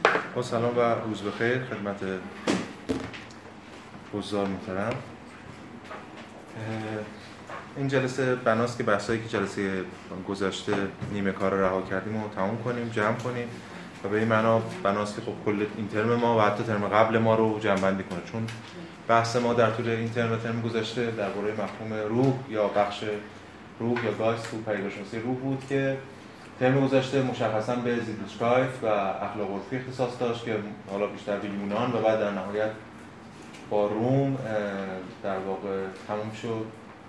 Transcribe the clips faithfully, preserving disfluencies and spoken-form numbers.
با سلام و روز بخیر خدمت حضار محترم. این جلسه بناست که بحثایی که جلسه گذشته نیمه کار رها کردیم رو تمام کنیم، جمع کنیم و به این معنا بناست که خب کل این ترم ما و حتی ترم قبل ما رو جمع بندی کنه، چون بحث ما در طول این ترم و ترم گذشته درباره مفهوم روح یا بخش روح یا گایست تو پدیدارشناسی روح بود که ترم گذشته مشخصاً به زیگموند و اخلاق عرفی اختصاص داشت که حالا بیشتر به یونان و بعد در نهایت با روم در واقع تموم شد.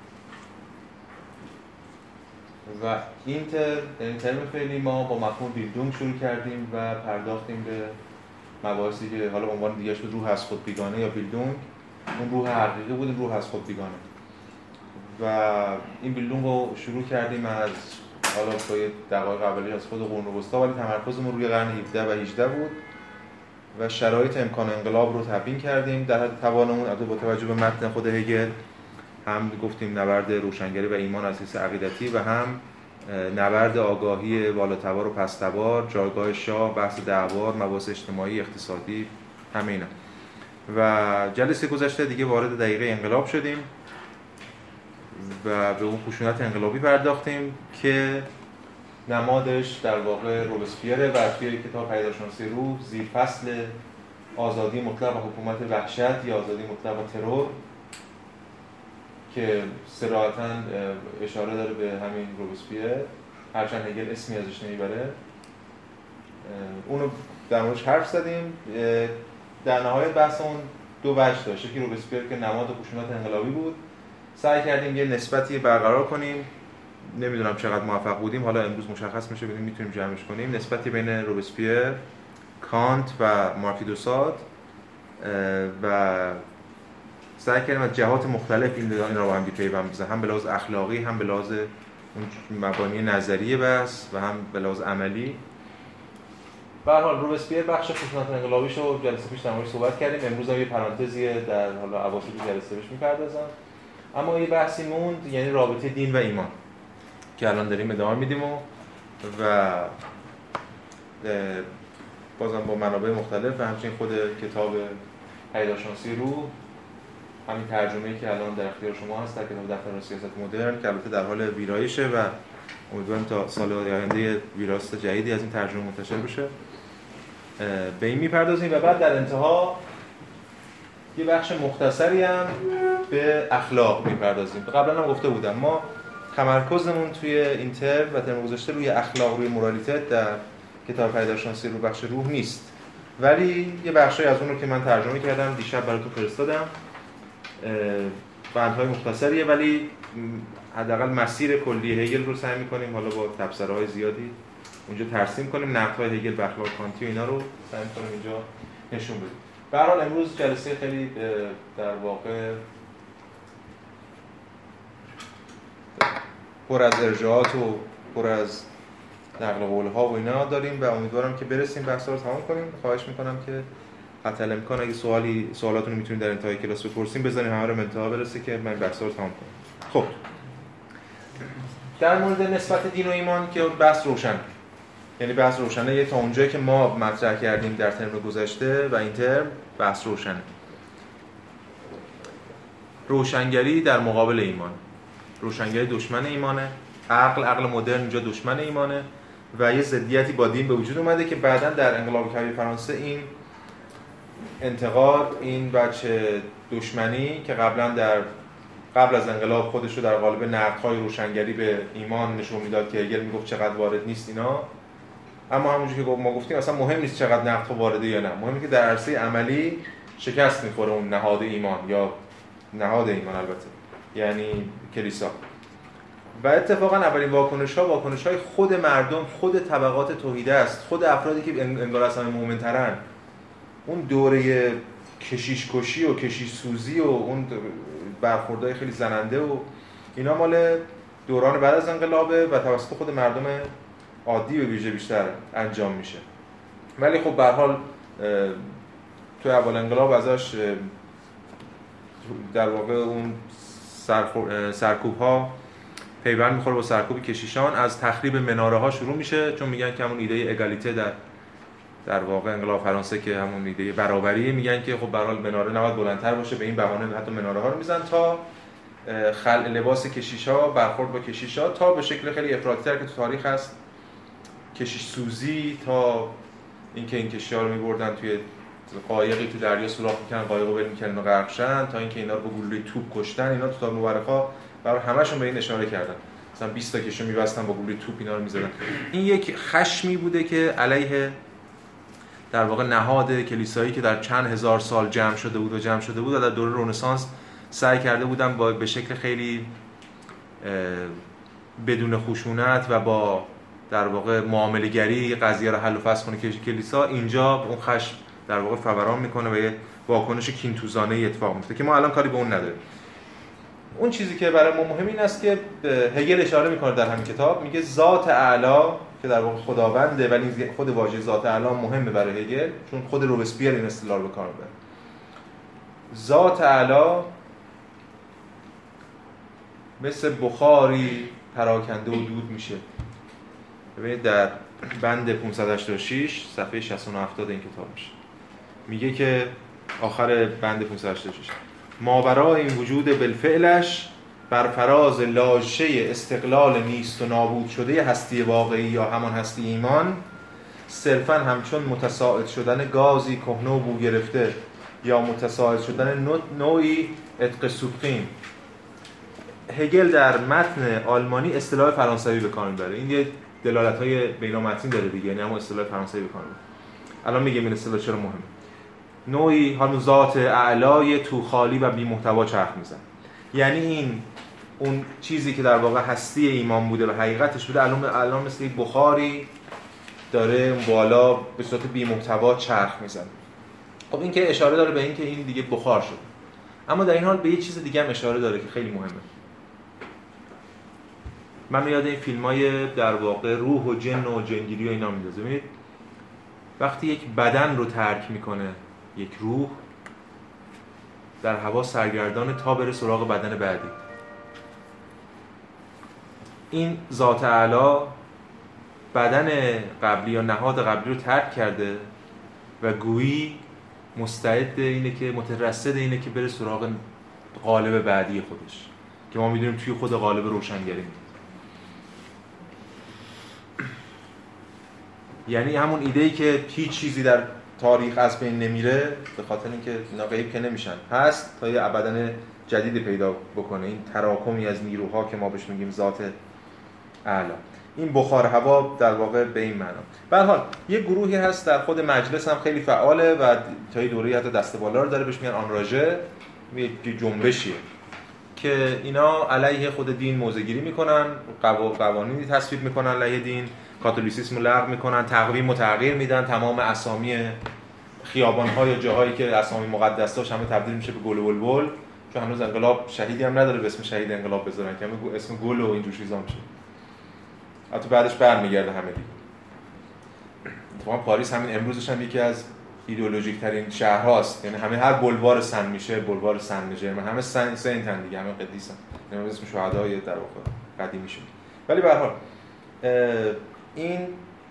و این ترم این ترم فعلی ما با مفهوم بیلدونگ شروع کردیم و پرداختیم به مباحثی که حالا به عنوان دیگه‌اش به روح از خود بیگانه یا بیلدونگ، اون روح حقیقی بود، روح از خود بیگانه. و این بیلدونگ رو شروع کردیم از حالا با یه دقایق اولیه از خود قرون وسطا، ولی تمرکزمون روی قرن هفدهم و هجدهم بود و شرایط امکان انقلاب رو تبیین کردیم در حد توانمون. البته با توجه به متن خود هگل هم گفتیم نبرد روشنگری و ایمان از حیث عقیدتی و هم نبرد آگاهی بالاتبار و پستبار، جایگاه شاه، بحث دعوار، مباحث اجتماعی، اقتصادی، همه اینا. و جلسه گذشته دیگه وارد دقیقه انقلاب شدیم و به اون خشونت انقلابی پرداختیم که نمادش در واقع روبسپیره و توی کتاب پدیدارشناسی روح زیر فصل آزادی مطلق و حکومت وحشت یا آزادی مطلق و ترور که صراحتاً اشاره داره به همین روبسپیر، هرچند هگل اسمی ازش نمیبره، اونو در موردش حرف زدیم. در نهایت بحثمون دو وجه داشت، که روبسپیر که نماد خشونت انقلابی بود، سعی کردیم یه نسبتی برقرار کنیم، نمیدونم چقدر موفق بودیم، حالا امروز مشخص میشه، ببینیم میتونیم جمعش کنیم، نسبتی بین روبسپیر، کانت و مارکی دو ساد و سعی کردیم از جهات مختلف این این رو با هم پیوند بزنیم، هم به لحاظ اخلاقی، هم به لحاظ اون مبانی نظریه بس و هم به لحاظ عملی. به هر حال روبسپیر بخش خشونت انقلابیشو جلسه پیش در موردش صحبت کردیم، امروز هم یه پرانتزیه در حالا اواسط جلسه بهش میپردازم. اما یه بحثی موند، یعنی رابطه دین و ایمان که الان داریم ادامه میدیم و و بازم با منابع مختلف و همچنین خود کتاب پدیدارشناسی روح، همین ترجمه‌ای که الان در اختیار شما هست در کتاب دفتر سیاست مدرن که البته در حال ویرایشه و امیدوارم تا سال آینده ویراست جدیدی از این ترجمه منتشر بشه. به این میپردازیم و بعد در انتها یه بخش مختصری هم به اخلاق میپردازیم. قبلا هم گفته بودم ما تمرکزمون توی این ترم و ترم گذشته روی اخلاق، روی مورالیته در کتاب پدیدارشناسی رو بخش روح نیست، ولی یه بخشی از اون رو که من ترجمه کردم دیشب براتون فرستادم، بندهای مختصریه ولی حداقل مسیر کلی هگل رو سعی می‌کنیم حالا با تبصره‌های زیادی اونجا ترسیم کنیم، نقدهای هگل به اخلاق کانتی و اینا رو سعی می‌کنیم اینجا نشون بدیم. به هر حال امروز جلسه خیلی در واقع پر از ارجاعات و پر از نقل قول‌ها و اینا داریم و امیدوارم که برسیم بحثا رو تمام کنیم. خواهش می‌کنم که حتی الامکان اگه سوالی سوالاتون رو میتونید در انتهای کلاس بپرسیم، بذاریم همه رو به انتها برسه که من بحثا رو تمام کنم. خب در مورد نسبت دین و ایمان که بحث روشن، یعنی بحث روشنه، یه تا اونجایی که ما مطرح کردیم در ترم گذشته و این ترم بحث روشنه. روشنگری در مقابل ایمان، روشنگری دشمن ایمانه، عقل عقل مدرن اینجا دشمن ایمانه و یه ضدیتی با دین به وجود اومده که بعداً در انقلاب کبیر فرانسه این انتقاد، این بچه دشمنی که قبلا در قبل از انقلاب خودش رو در قالب نقدهای روشنگری به ایمان نشون میداد که هگل میگفت چقدر وارد نیست اینا، اما همونجوری که ما گفتیم اصلا مهم نیست چقدر نقدها وارده یا نه، مهمه که در عرصه عملی شکست میخوره اون نهاد ایمان یا نهاد ایمان البته یعنی کلیسا. و اتفاقا اولین واکنش‌ها واکنش‌های خود مردم، خود طبقات توحیده است، خود افرادی که انگار اصلا مومن‌ترن. اون دوره کشیش کشی و کشیش سوزی و اون برخوردهای خیلی زننده و اینا مال دوران بعد از انقلابه و توسط خود مردم عادی به ویژه بیشتر انجام میشه. ولی خب به هر حال تو اول انقلاب ازش در واقع اون سرکوب ها پیوند میخوره با سرکوب کشیشان، از تخریب مناره ها شروع میشه، چون میگن که همون ایده اگالیته در در واقع انقلاب فرانسه که همون ایده برابری، میگن که خب به هر حال مناره نباید بلندتر باشه، به این بهانه حتی مناره ها رو میزنن تا خلع لباس کشیشا، برخورد با کشیشا، تا به شکل خیلی افراطی‌تر که تو تاریخ هست کشیش سوزی، تا اینکه این کشیشا رو میبردن توی قایقی تو دریا سوراخ میکنن، قایقو ول میکنن و غرق شدن، تا اینکه اینا رو با گلوله توپ کشتن. اینا تو تاریخ مورخا برای همشون به این اشاره کردن، مثلا بیست تا کشیش میبستن با گلوله توپ اینا رو میزدن. این یک خشمی بوده که علیه در واقع نهاد کلیسایی که در چند هزار سال جمع شده بود و جمع شده بود و در دوره رنسانس سعی کرده بودن با به شکل خیلی بدون خشونت و با در واقع معامله گری قضیه رو حل و فصل کنه که کلیسا اینجا اون خشم در واقع فوران میکنه و یه واکنش کینتوزانه ای اتفاق میفته که ما الان کاری به اون نداریم. اون چیزی که برای ما مهم این است که هگل اشاره میکنه در همین کتاب، میگه ذات اعلی که در واقع خداونده، ولی خود واژه ذات اعلی مهمه برای هگل چون خود روبسپیر این اصطلاح رو به کار میبره. ذات اعلی مثل بخاری پراکنده و دود میشه. ببینید در بند پانصد و هشتاد و شش صفحه شصت و هفت این کتاب میشه، میگه که آخر بند پانصد و هشتاد و شش ماورای این وجود بالفعلش بر فراز لاشه استقلال نیست و نابود شده هستی واقعی یا همان هستی ایمان، صرفاً همچون متساعد شدن گازی کهنه و بو گرفته یا متساعد شدن نوعی عتق سوقین. هگل در متن آلمانی اصطلاح فرانسوی به کار میبره. این یه دلالت‌های بین‌المتنی داره دیگه، یعنی همون اصطلاح فرانسوی به کار میبره. الان میگم این اصطلاح چرا مهمه. نوعی همون ذات اعلای تو خالی و بی محتوا چرخ میزن، یعنی این اون چیزی که در واقع هستی ایمان بوده و حقیقتش بوده الان الان مثل یک بخاری داره بالا به صورت بی محتوا چرخ میزنه. خب این که اشاره داره به این که این دیگه بخار شده، اما در این حال به یه چیز دیگه هم اشاره داره که خیلی مهمه. من یاد این فیلمای در واقع روح و جن و جنگیری و اینا میندازه. ببینید وقتی یک بدن رو ترک میکنه یک روح، در هوا سرگردانه تا بره سراغ بدن بعدی. این ذات اعلی بدن قبلی یا نهاد قبلی رو ترک کرده و گویی مستعد اینه که مترصد اینه که بره سراغ قالب بعدی خودش که ما میدونیم توی خود قالب روشنگری میاد. یعنی همون ایده‌ای که هیچ چیزی در تاریخ از بین نمیره به خاطر اینکه اینا غیب که نمیشن، هست تا یه بدن جدید پیدا بکنه. این تراکمی از نیروها که ما بهش میگیم ذات اعلی، این بخار هوا در واقع به این معنا. به هر حال یه گروهی هست در خود مجلس هم خیلی فعاله و تا یه دوره‌ای حتی دست بالا رو داره، بهش میگن آنراژه، یه جنبشیه که اینا علیه خود دین موضع‌گیری میکنن، قوانینی تصویب میکنن علیه دین، کاتولیسیسم رو لغو میکنن، تقویم و تغییر میدن، تمام اسامی خیابان‌ها یا جاهایی که اسامی مقدس داشت همه تبدیل میشه به گل و بلبل، چون هنوز انقلاب شهیدی هم نداره به اسم شهید انقلاب بذارن که همه اسم گل و اینجور چیزا میشه. البته بعدش برمیگرده همه دیگه. اتفاقا پاریس همین امروزش هم یکی از ایدئولوژیک ترین شهرهاست، یعنی همه هر بلوار سن میشه بلوار سن ژرمن، همه سن سنتن دیگه، همه قدیسن، یعنی اسم شهدای در واقع قدیمی شد. ولی به هر حال این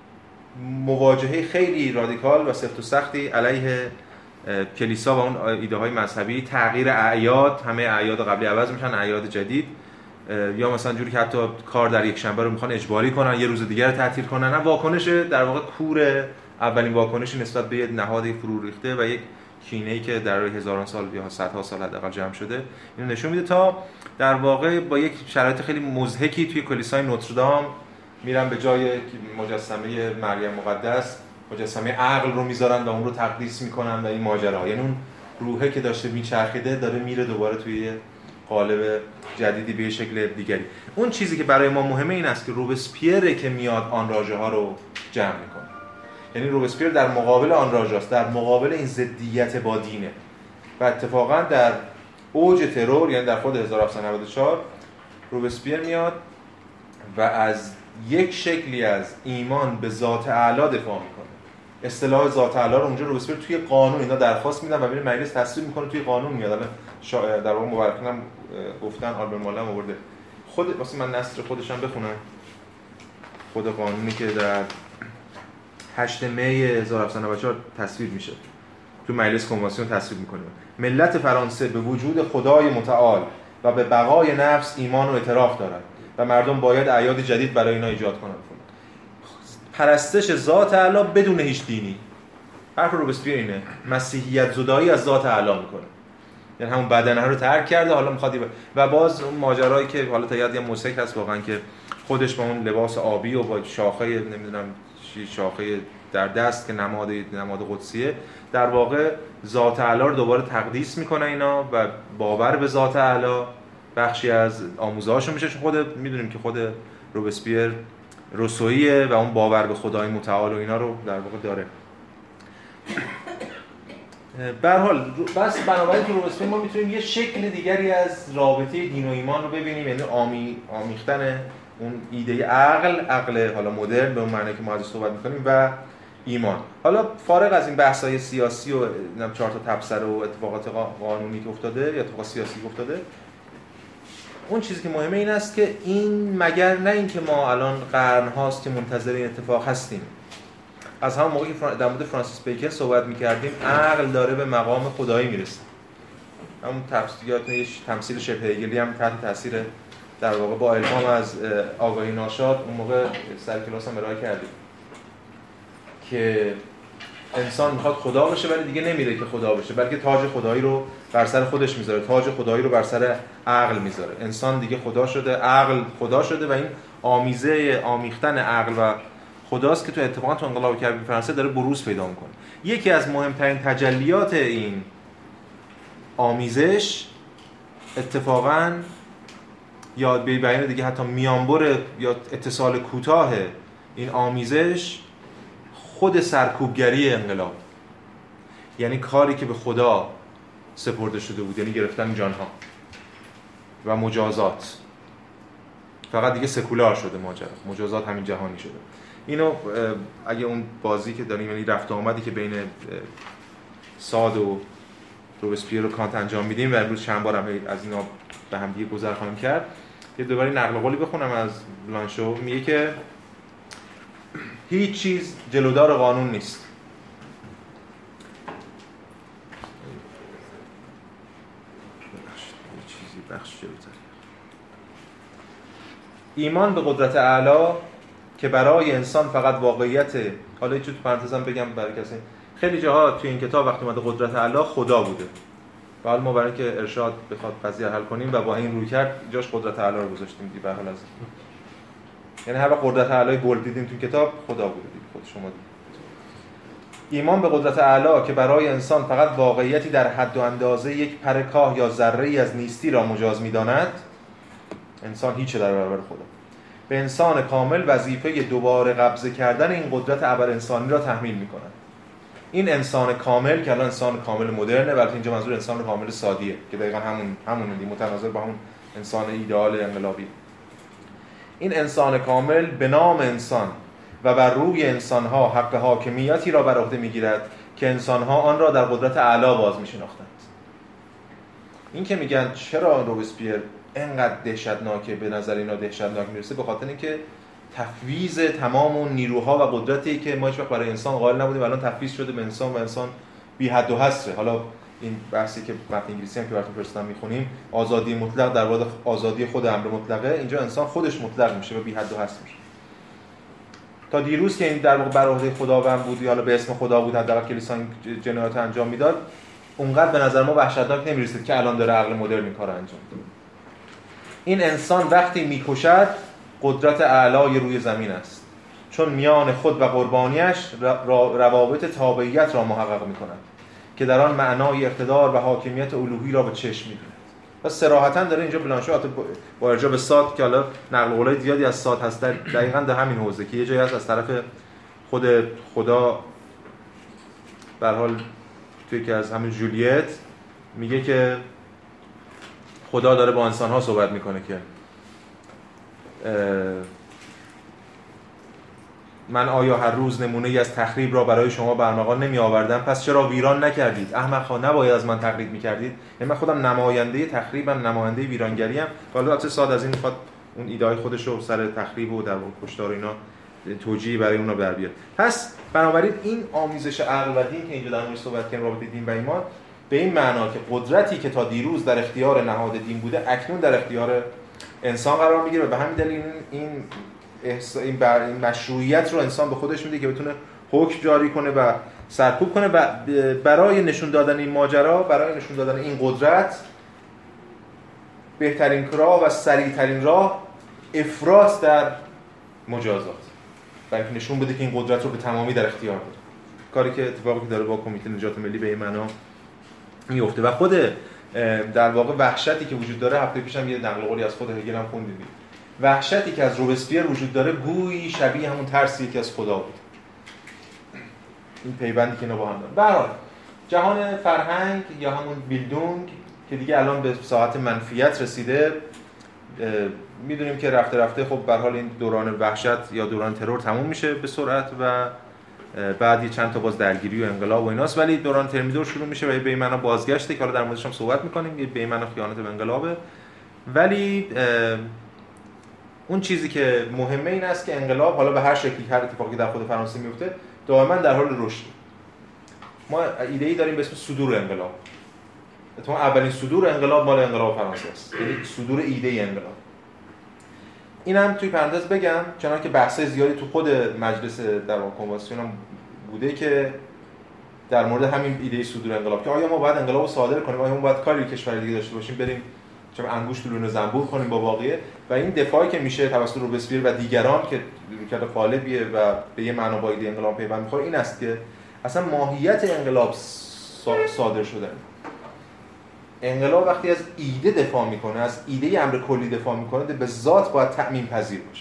مواجهه خیلی رادیکال و سفت و سختی علیه کلیسا و اون ایده های مذهبی، تغییر اعیاد، همه اعیاد قبلی عوض میشن اعیاد جدید، یا مثلا جوری که حتی کار در یک شنبه رو میخوان اجباری کنن یه روز دیگر رو تعطیل کنن، نه واکنش در واقع کور اولین واکنشی نسبت به نهاد فرو ریخته و یک کینه‌ای که در هزاران سال یا صدها سال حداقل جمع شده اینو نشون میده، تا در واقع با یک شرایط خیلی مضحکی توی کلیسای نوتردام میرن به جای مجسمه مریم مقدس مجسمه عقل رو میذارن و اون رو تقدیس میکنن و این ماجرا، یعنی اون روحه که داشته میچرخیده داره میره دوباره توی قالب جدیدی به شکل دیگری. اون چیزی که برای ما مهمه این است که روبسپیر که میاد آنراژه ها رو جمع میکنه، یعنی روبسپیر در مقابل آنراژاست، در مقابل این ضدیت با دینه و اتفاقا در اوج ترور، یعنی در خود هزار و هفتصد و نود و چهار روبسپیر میاد و از یک شکلی از ایمان به ذات اعلی دفاع میکنه. اصطلاح ذات اعلی رو اونجا روبسپیر توی قانون اینا درخواست میدن و میره مجلس تصویب میکنه، توی قانون میاد. شا... در واقع مورخین هم گفتن، آلبرت ماله هم آورده، خود واسه من نصر خودش هم بخونم، خود قانونی که در هشتم می هزار و هفتصد و نود و چهار تصویب میشه، تو مجلس کنوانسیون تصویب میکنه. ملت فرانسه به وجود خدای متعال و به بقای نفس ایمان و اعتراف دارد و مردم باید اعیاد جدید برای اینا ایجاد کنند. پرستش ذات اعلی بدون هیچ دینی. حرف روبسپیر اینه، مسیحیت زدایی از ذات اعلی میکنه، یعنی همون بدنه رو ترک کرده، حالا میخواد ب... و باز اون ماجرایی که حالا تا یاد یه موسیقی هست واقعا که خودش با اون لباس آبی و با شاخه نمیدونم چی شاخه در دست که نماد نماد قدسیه، در واقع ذات اعلی رو دوباره تقدیس میکنه اینا و باور به ذات اعلی بخشی از آموزه‌هاشون میشه. چون خود میدونیم که خود روبسپیر روسویه و اون باور به خدای متعال و اینا رو در واقع داره. به هر حال بس بنابراین تو روبسپیر ما میتونیم یه شکل دیگری از رابطه دین و ایمان رو ببینیم، یعنی آمی آمیختن اون ایده عقل، عقل حالا مدرن به اون معنی که ما ازش صحبت میکنیم و ایمان. حالا فارغ از این بحث‌های سیاسی و نم چهار تا تبصره و اتفاقات قانونی که افتاده یا اتفاقات سیاسی که افتاده، اون چیزی که مهمه این است که این مگر نه این که ما الان قرن هاست که منتظر این اتفاق هستیم. از همون موقعی که در مورد فرانسیس بیکن صحبت می‌کردیم، عقل داره به مقام خدایی میرسه. همون تفسیرات یه تمثیل شبه هگلی هم تحت تاثیر در واقع با الهام از آگاهی ناشاد اون موقع سر کلاس هم ارائه کردیم که انسان میخواد خدا بشه ولی دیگه نمیره که خدا بشه، بلکه تاج خدایی رو بر سر خودش میذاره، تاج خدایی رو بر سر عقل میذاره. انسان دیگه خدا شده، عقل خدا شده و این آمیزه آمیختن عقل و خداست که تو اتفاقا تو انقلاب کبیر فرانسه داره بروز پیدا میکنه. یکی از مهمترین تجلیات این آمیزش اتفاقا یا به بیان دیگه حتی میانبر یا اتصال کوتاه این آمیزش خود سرکوبگری انقلاب، یعنی کاری که به خدا سپرده شده بود، یعنی گرفتن جانها و مجازات. فقط دیگه سکولار شده ماجرا، مجازات همین جهانی شده. اینو اگه اون بازی که داریم، یعنی رفت آمدی که بین ساد و روبسپیر و کانت انجام میدیم و امروز چند بار هم از اینا به هم دیگه گذر خواهیم کرد، یه دوباره نقل قولی بخونم از بلانشو. میگه که هیچ چیز جلودار قانون نیست. بخش جلوتر. ایمان به قدرت اعلی که برای انسان فقط واقعیت، حالا یه چیز تو پرانتزم بگم برای کسی، خیلی جاها توی این کتاب وقتی اومده قدرت اعلی خدا بوده و حالا ما برای اینکه ارشاد بخواد قضیه حل کنیم و با این روی کرد جاش قدرت اعلی رو گذاشتیم دی به حال از یعنی هر وقت قدرت اعلی گل دیدیم تو کتاب خدا بوده دی خود شما دید. ایمان به قدرت اعلی که برای انسان فقط واقعیتی در حد و اندازه یک پر کاه یا ذره‌ای از نیستی را مجاز می‌داند، انسان هیچ در برابر خدا. به انسان کامل وظیفه دوباره قبضه کردن این قدرت ابر انسانی را تحمیل می‌کند. این انسان کامل که الان انسان کامل مدرنه، البته اینجا منظور انسان کامل سادیه که دقیقاً همون همونه دی متناظر با همون انسان ایدئال انقلابی. این انسان کامل به نام انسان و بر روی انسان‌ها حق حاکمیتی را بر عهده می‌گیرد که انسان‌ها آن را در قدرت اعلی باز می‌شناختند. این که میگن چرا روبسپیر اینقدر دهشتناکه، به نظر اینا دهشتناک میرسه، به خاطر اینکه تفویض تمام اون نیروها و قدرتی که ما هیچ وقت برای انسان قائل نبودیم الان تفویض شده به انسان و انسان بی حد و حصره. حالا این بحثی که متن انگلیسی هم که براتون فرستادم می‌خونیم، آزادی مطلق در واقع آزادی خود امر مطلقه، اینجا انسان خودش مطلق میشه و بی حد و حصر میشه. تا دیروز که این در واقع بر عهده خداوند بود، حالا به اسم خدا بود، حداقل کلیسا این جنایات انجام میداد، اونقدر به نظر ما وحشتناک نمیرسید که الان داره عقل مدرن این کارو انجام میده. این انسان وقتی میکشد قدرت اعلای روی زمین است، چون میان خود و قربانیش روابط تابعیت را محقق میکند که در آن معنای اقتدار و حاکمیت الوهی را به چشم میبیند. و صراحتاً داره اینجا بلانشو با ارجاع به ساد که حالا نقل قولای زیادی از ساد هست دقیقاً در همین حوزه که یه جایی هست از طرف خود خدا به هر حال توی که از همین جولیت میگه که خدا داره با انسان‌ها صحبت میکنه که من آیا هر روز نمونه‌ای از تخریب را برای شما برمغان نمی آوردم؟ پس چرا ویران نکردید؟ احمق‌ها نباید از من تقلید می‌کردید. یعنی من خودم نماینده تخریبم، نماینده ویرانگری‌ام. حالا البته ساد از این می‌خواد اون ایده خودش رو سر تخریب و در واقع کشتار اینا توجیهی برای اونها بر بیاد. پس بنابراین این آمیزش عقل و دین که اینجا در موردش صحبت کردیم، رابطه دین و ایمان، به این معنا که قدرتی که تا دیروز در اختیار نهاد دین بوده اکنون در اختیار انسان قرار میگیره و به همین دلیل این این بر این مشروعیت رو انسان به خودش میده که بتونه حکم جاری کنه و سرکوب کنه و برای نشون دادن این ماجرا، برای نشون دادن این قدرت، بهترین راه و سریعترین راه افراط در مجازات، برای نشون بده که این قدرت رو به تمامی در اختیار داره. کاری که اتفاقی که داره با کمیته نجات ملی به این معنا میفته و خود در واقع وحشتی که وجود داره، هفته پیشم یه نقل قولی از خود هگل هم خوندیم، وحشتی که از روبسپیر وجود داره گویی شبیه همون ترسی که از خدا بود. این پیوندی که اینا با هم دارن. به هر حال جهان فرهنگ یا همون بیلدونگ که دیگه الان به ساعت منفیت رسیده، میدونیم که رفته رفته خب به هر حال این دوران وحشت یا دوران ترور تموم میشه به سرعت و بعدی چند تا باز درگیری و انقلاب و ایناست، ولی دوران ترمیدور شروع میشه و به این معنا بازگشته که حالا در موردش هم صحبت میکنیم. به این معنا خیانت به انقلابه، ولی اون چیزی که مهمه این است که انقلاب حالا به هر شکلی، هر اتفاقی در خود فرانسه میفته، دائما در حال رشد. ما ایده‌ای داریم به اسم صدور انقلاب. تو اولین صدور انقلاب مال انقلاب فرانسه است، یعنی صدور ایده انقلاب. اینم توی پرانتز بگم، چون که بحث زیادی تو خود مجلس در واقع کنوانسیون هم بوده که در مورد همین ایده صدور انقلاب که آیا ما باید انقلاب رو صادر کنیم، آیا ما باید کاری کشور دیگه داشته باشیم، بریم چه انگوش دلون زنبور کنیم با واقعه. و این دفاعی که میشه توسط روبسپیر و دیگران که رویکرد غالبیه و به یه معنا با ایده انقلاب پیوند می‌خوره، این است که اصلا ماهیت انقلاب صادر شدن. انقلاب وقتی از ایده دفاع میکنه، از ایده امر کلی دفاع میکنه، به ذات باید تأمین پذیر باشه.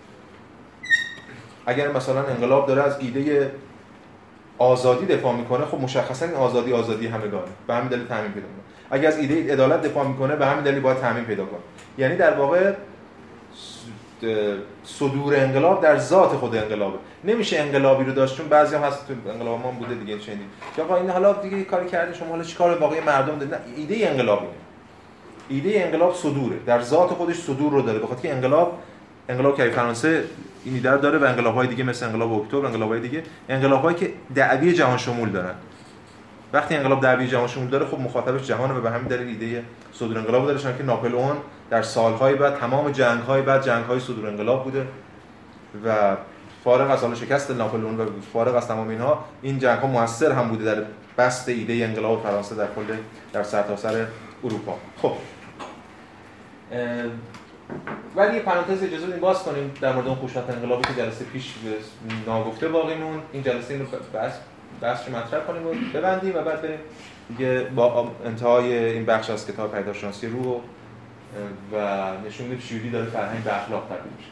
اگر مثلا انقلاب داره از ایده آزادی دفاع میکنه، خب مشخصا این آزادی آزادی همگانه، به همین دلیل تأمین پیدا میکنه. اگر از ایده عدالت دفاع میکنه، به همین دلیل باید تأمین پیدا کنه. یعنی در واقع صدور انقلاب در ذات خود انقلابه. نمیشه انقلابی رو داشت، چون بعضی هم هست تو انقلاب ما بوده دیگه چنین که آقا این حالا دیگه کاری کردین شما، حالا چیکار واقعی مردم دارید. نه، ایده انقلابیه. ایده انقلاب صدوره، در ذات خودش صدور رو داره، بخاطر که انقلاب انقلاب که فرانسه این ایده رو داره و انقلاب‌های دیگه مثل انقلاب اکتبر، انقلاب‌های دیگه، انقلاب‌هایی که دعوی جهان شمول دارن. وقتی انقلاب دعوی جهان شمول داره، خب مخاطبش جهانه و به همین دلیل ایده صدور انقلاب داره، چون که ناپلئون در سال‌های بعد تمام جنگ‌های بعد جنگ‌های صدور انقلاب بوده و فارغ از حال شکست ناپلئون و فارغ از تمام اینها، این جنگ‌ها موثر هم بوده در بسط ایده انقلاب فرانسه در کل در سرتاسر اروپا. خب ولی یه پرانتز اجازه بدیم باز کنیم در مورد اون خشونت انقلابی که جلسه پیش ناگفته باقی موند. این جلسه اینو بحث بحث رو مطرح کنیم و ببندیم و بعد بریم دیگه با انتهای این بخش از کتاب پیداشناسی روح و نشون میده چجوری داره فرهنگ به اخلاق تبدیل میشه.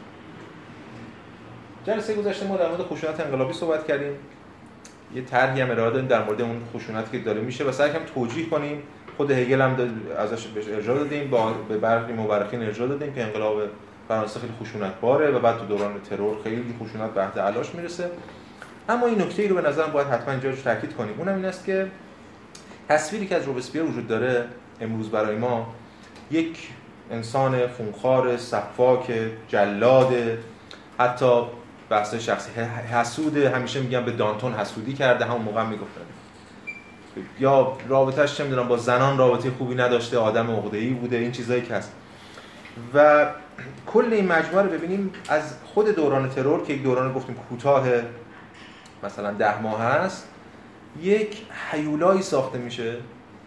جلسه گذشته ما در مورد خشونت انقلابی صحبت کردیم، یه طرحی هم ارائه دادیم در مورد اون خشونتی که داره میشه و سعی کردیم توجیه کنیم. خود هگل هم ازش بهش ارجاع دادیم، با به برخی مورخین ارجاع دادیم که انقلاب فرانسه خیلی خشونتباره و بعد تو دوران ترور خیلی خشونت به حد علاش میرسه. اما این نکته‌ای رو به نظرم باید حتما اینجا رو تاکید کنیم، اونم این است که تصویری که از روبسپیر وجود داره امروز برای ما یک انسان خونخوار، سفاک، جلاد، حتی بحث شخصی حسوده. همیشه میگم به دانتون حسودی کرده، همون موقع میگفتن یا رابطه‌اش چه میدونم با زنان رابطه خوبی نداشته، آدم عقده‌ای بوده، این چیزایی که هست. و کل این مجموعه رو ببینیم از خود دوران ترور که یک دوران گفتیم کوتاه مثلا ده ماه هست، یک هیولایی ساخته میشه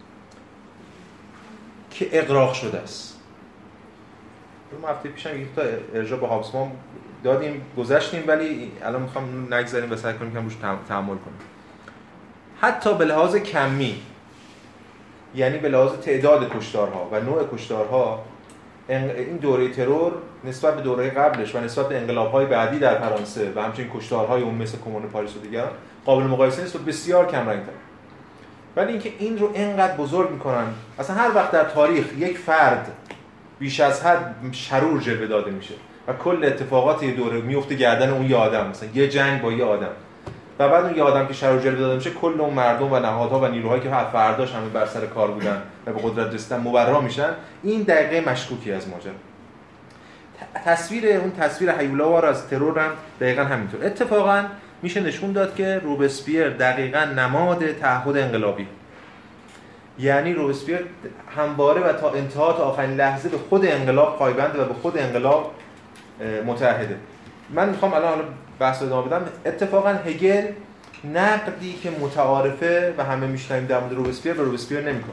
که اغراق شده است. ما هفته پیشم یک تا ارجاع به هابسبام دادیم گذشتیم، ولی الان میخوام نگذاریم و سعی کنیم که روش تأمل کنیم. حتی به لحاظ کمی، یعنی به لحاظ تعداد کشتارها و نوع کشتارها، این دوره ترور نسبت به دوره قبلش و نسبت به انقلاب‌های بعدی در فرانسه و همچنین کشتارهای اون مثل کمون پاریس و دیگر قابل مقایسه نیست و بسیار کم رنگ‌تر. ولی اینکه این رو اینقدر بزرگ می‌کنن، اصلا هر وقت در تاریخ یک فرد بیش از حد شرور جلوه داده میشه و کل اتفاقات یه دوره میفته گردن اون یه آدم، مثلا یه جنگ با یه آدم، و بعد اون یه آدم که شرور جلوه داده میشه، کل اون مردم و نهادها و نیروهایی که فرداش همه بر سر کار بودن و به قدرت رسیدن مبرا میشن. این دقیقه مشکوکی از ماجرا. تصویر اون تصویر هیولاوار از ترور هم دقیقاً همینطور. اتفاقاً میشه نشون داد که روبسپیر دقیقاً نماد تعهد انقلابی، یعنی روبسپیر همواره و تا انتها تا آخرین لحظه به خود انقلاب پایبنده و به خود انقلاب متحده. من میخوام الان بحث رو ادامه بدم. اتفاقاً هگل نقدی که متعارفه و همه میشنویم در مورد روبسپیر به روبسپیر نمیکنه.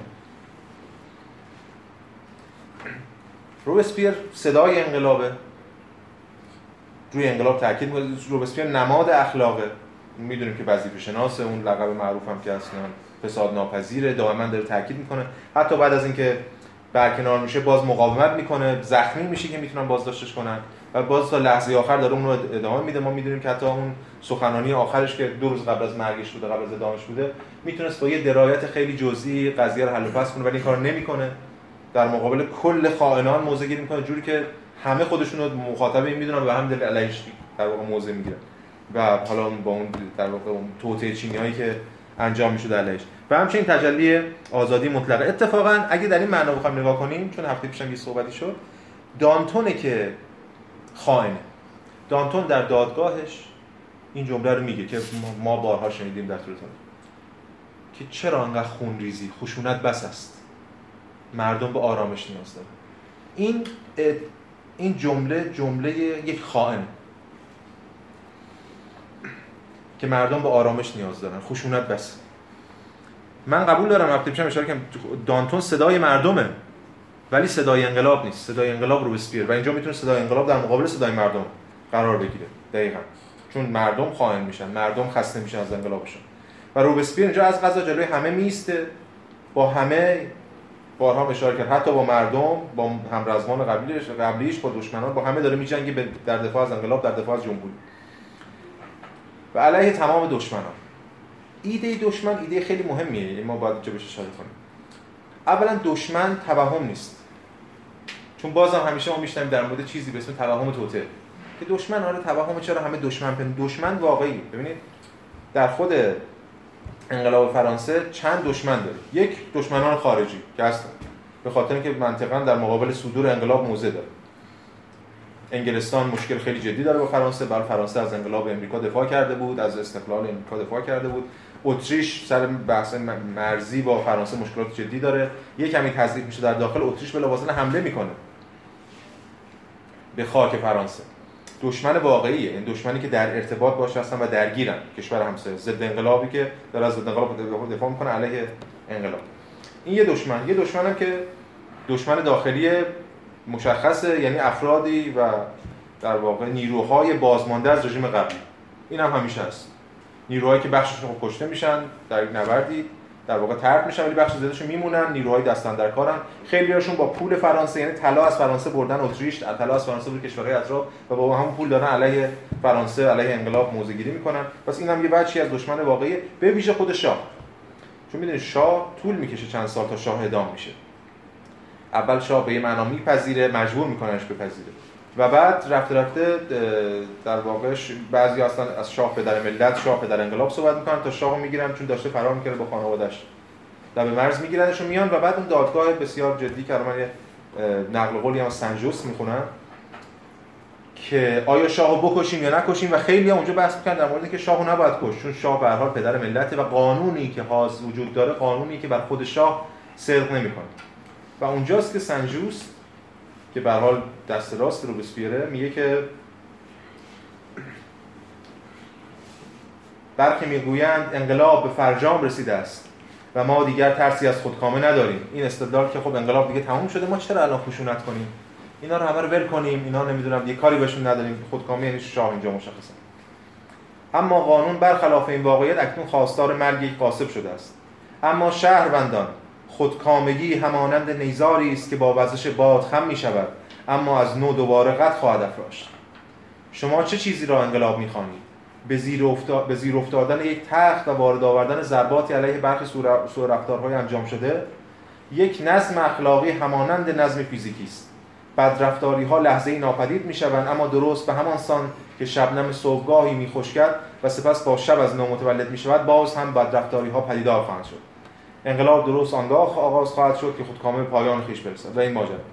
روبسپیر صدای انقلابه، روی انقلاب تاکید میکنه. روبسپیر نماد اخلاقه، میدونیم که وظیفه شناسه، اون لقب معروف هم که اصلا فساد ناپذیره، دائما داره تاکید میکنه. حتی بعد از اینکه برکنار میشه باز مقاومت میکنه، زخمی میشه که میتونن بازداشتش کنن و باز تا لحظه آخر داره اون رو ادامه میده. ما میدونیم که حتی اون سخنرانی آخرش که دو روز قبل از مرگش بوده، قبل از اعدامش بوده، میتونست با یه درایت خیلی جزئی قضیه رو حل و فصل کنه، ولی این کارو نمیکنه. در مقابل کل خائنان موضع گیری میکنه، جوری که همه خودشون رو مخاطب این میدونن و به هم دل علیش در واقع موضع میگیرن و حالا با اون در واقع اون توطئه چینیایی که انجام میشد علیش و همچنین تجلی آزادی مطلقه. اتفاقا اگه در این معنا بخوایم نگاه کنیم، چون هفته پیشم یه صحبتی شد، دانتونه که خائنه. دانتون در دادگاهش این جمله رو میگه که ما بارها شنیدیم در طول تاریخ که چرا انقدر خونریزی، خشونت بس است، مردم به آرامش نیاز دارن. این این جمله جمله یک خائن که مردم به آرامش نیاز دارن، خشونت بس. من قبول دارم، هفته پیشم اشاره کردم، دانتون صدای مردمه ولی صدای انقلاب نیست. صدای انقلاب روبسپیر و اینجا میتونه صدای انقلاب در مقابل صدای مردم قرار بگیره. دقیقاً چون مردم خائن میشن، مردم خسته میشن از انقلابشون و روبسپیر اینجا از قضا جلوی همه میسته، با همه بارها اشاره کرد، حتی با مردم، با همرزمان قبلیش قبلیش با دشمنان، با همه داره میجنگه در دفاع از انقلاب، در دفاع از جمهوری و علیه تمام دشمنان. ایده دشمن ایده خیلی مهمیه، یعنی ما باید اینجا بهش اشاره کنیم. اولا دشمن توهم نیست، چون بازم همیشه ما میشنویم در مورد چیزی به اسم توهم توطئه که دشمن، آره توهم، چرا همه دشمن پن دشمن واقعی. ببینید در خود انقلاب فرانسه چند دشمن داره. یک، دشمنان خارجی که هستن به خاطر اینکه منطقاً در مقابل صدور انقلاب موضع داره. انگلستان مشکل خیلی جدی داره با فرانسه، برای فرانسه از انقلاب امریکا دفاع کرده بود، از استقلال امریکا دفاع کرده بود. اتریش سر بحث مرزی با فرانسه مشکلات جدی داره، یک کمی تضعیف میشه در داخل اتریش، بلافاصله حمله میکنه به خاک فرانسه. دشمن واقعیه، این دشمنی که در ارتباط باشه هستن و درگیرن، کشور همسایه، ضد انقلابی که داره از ضد انقلاب دفاع میکنه علیه انقلاب. این یه دشمن. یه دشمنم که دشمن داخلی مشخصه، یعنی افرادی و در واقع نیروهای بازمانده از رژیم قبلی. این هم همیشه هست. نیروهایی که بخششون کشته میشن در یک نبردی، در واقع طرد میشن، ولی بخش زیادشون میمونن، نیروهای دست اندر کارن. خیلیاشون با پول فرانسه، یعنی طلا از فرانسه بردن اتریش، طلا از فرانسه بود کشورهای اطراف و با همون پول دارن علیه فرانسه، علیه انقلاب موضع گیری میکنن. پس این هم یه بچی از دشمن واقعی، به ویژه خود شاه. چون میدونید شاه طول میکشه چند سال تا شاه اعدام میشه. اول شاه به یه معنا میپذیره، مجبور میکننش بپذیره و بعد رفته رفته در واقع بعضی اصلا از شاه پدر ملت، شاه پدر انقلاب صحبت میکنن تا شاهو میگیرن، چون داشته فرار میکنه با خانواده‌اش، در به مرز میگیرنش و میان و بعد اون دادگاه بسیار جدی که من یه نقل قولی هم سنجوس میخونن که آیا شاهو بکشیم یا نکشیم و خیلی هم اونجا بحث میکنن در مورد اینکه شاهو نباید کشت، چون شاه به هر حال پدر ملته و قانونی که حاضر وجود داره قانونی که بر خود شاه صدق نمیکنه. و اونجاست که سنجوس که به هر حال دست راست روبسپیره میگه که برخی میگویند انقلاب به فرجام رسیده است و ما دیگر ترسی از خودکامه نداریم. این استدلال که خب انقلاب دیگه تموم شده، ما چرا الان خشونت کنیم، اینا رو همه رو ول کنیم، اینا نمیدونم یه کاری بهشون نداریم، خودکامه یعنی شاه اینجا مشخصه. اما قانون برخلاف این واقعیت اکنون خواستار مرگ یک غاصب شده است. اما شهروندان، خودکامگی همانند نیزاری است که با وزش باد خم می شود اما از نو دوباره قد خواهد افراشت. شما چه چیزی را انقلاب می خوانید؟ به زیر افتا... به زیر افتادن یک تخت و وارد آوردن ضرباتی علیه برخی سوء رفتارهای انجام شده؟ یک نظم اخلاقی همانند نظم فیزیکی است. بدرفتاری ها لحظه‌ای ناپدید می شوند اما درست به همان سان که شبنم صبحگاهی می خشکد و سپس با شب از نو متولد می شود، باز هم بدرفتاری ها پدیدار خواهند شد. انقلاب درست آنگاه آغاز خواهد شد که خودکامه به پایان خویش برسد. و این ماجرا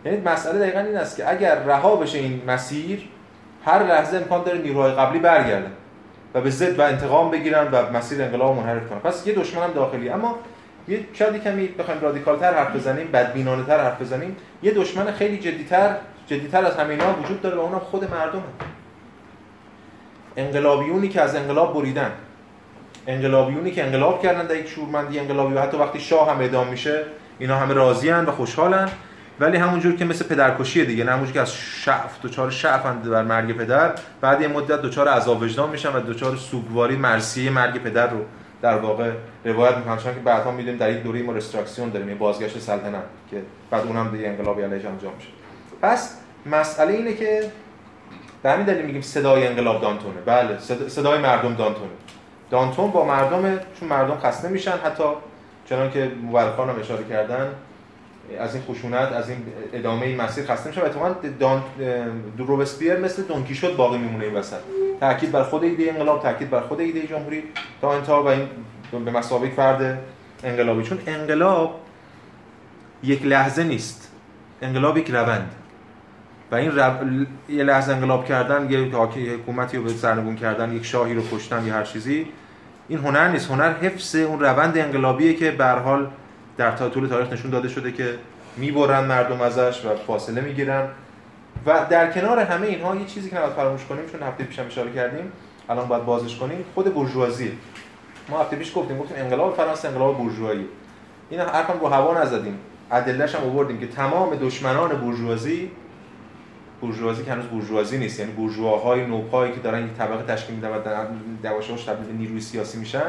یعنی مسئله دقیقاً این است که اگر رها بشه این مسیر، هر لحظه امکان داره نیروهای قبلی برگردن و به ضد و انتقام بگیرن و مسیر انقلاب منحرف کنن. پس یه دشمن هم داخلی. اما یه شاید کمی بخوایم رادیکال‌تر حرف بزنیم، بدبینانه‌تر حرف بزنیم، یه دشمن خیلی جدی‌تر جدی‌تر از همینا وجود داره و اونم خود مردمه. انقلابیونی که از انقلاب بریدن، انقلابیونی که انقلاب کردن در یک شورمندی انقلابی و حتی وقتی شاه هم اعدام میشه اینا همه راضی‌اند و خوشحالن، ولی همونجور که مثل پدرکشی دیگه، نه همونجور که از شعف دچار شعفند بر مرگ پدر، بعد یه مدت دچار عذاب وجدان میشن و دچار سوگواری مرثیه مرگ پدر رو در واقع روایت میکنن، چون که بعدا می‌بینیم در یک دوره ما رستراکسیون داریم، یه بازگشت سلطنت که بعد اونم دیگه انقلابی علیه انجام میشه. پس مسئله اینه که به همین دلیل میگیم صدای انقلاب دانتونه. بله، صدای مردم دانتونه. دانتون با مردم، چون مردم خسته میشن، حتی چنان که مورخان هم اشاره کردن از این خشونت، از این ادامه این مسیر خسته میشن. اتفاقا دان روبسپیر مثل دونکیشوت باقی میمونه این وسط، تاکید بر خود ایده انقلاب، تاکید بر خود ایده جمهوری تا انتها و این به مسابقه فرد انقلابی. چون انقلاب یک لحظه نیست، انقلاب یک روند و این رو... یه لحظه انقلاب کردن، یه حکومتی رو به سرنگون کردن، یک شاهی رو کشتن یا هر چیزی، این هنر نیست. هنر حفظ اون روند انقلابیه که به هر حال در طول تاریخ نشون داده شده که میبرن مردم ازش و فاصله میگیرن. و در کنار همه اینها یه چیزی که نباید فراموش کنیم، چون هفته پیش هم اشاره کردیم، الان باید بازش کنیم، خود بورژوازی. ما هفته پیش گفتیم گفتیم انقلاب فرانسه انقلاب بورژوایی. این حرفم رو هوا نزدیم، ادله‌اش هم آوردیم که تمام دشمنان بورژوازی، بورژوازی که هنوز بورژوازی نیست، یعنی بورژواهای نوپایی که دارن یک طبقه تشکیل میدن و دواش تبدیل به نیروی سیاسی میشن،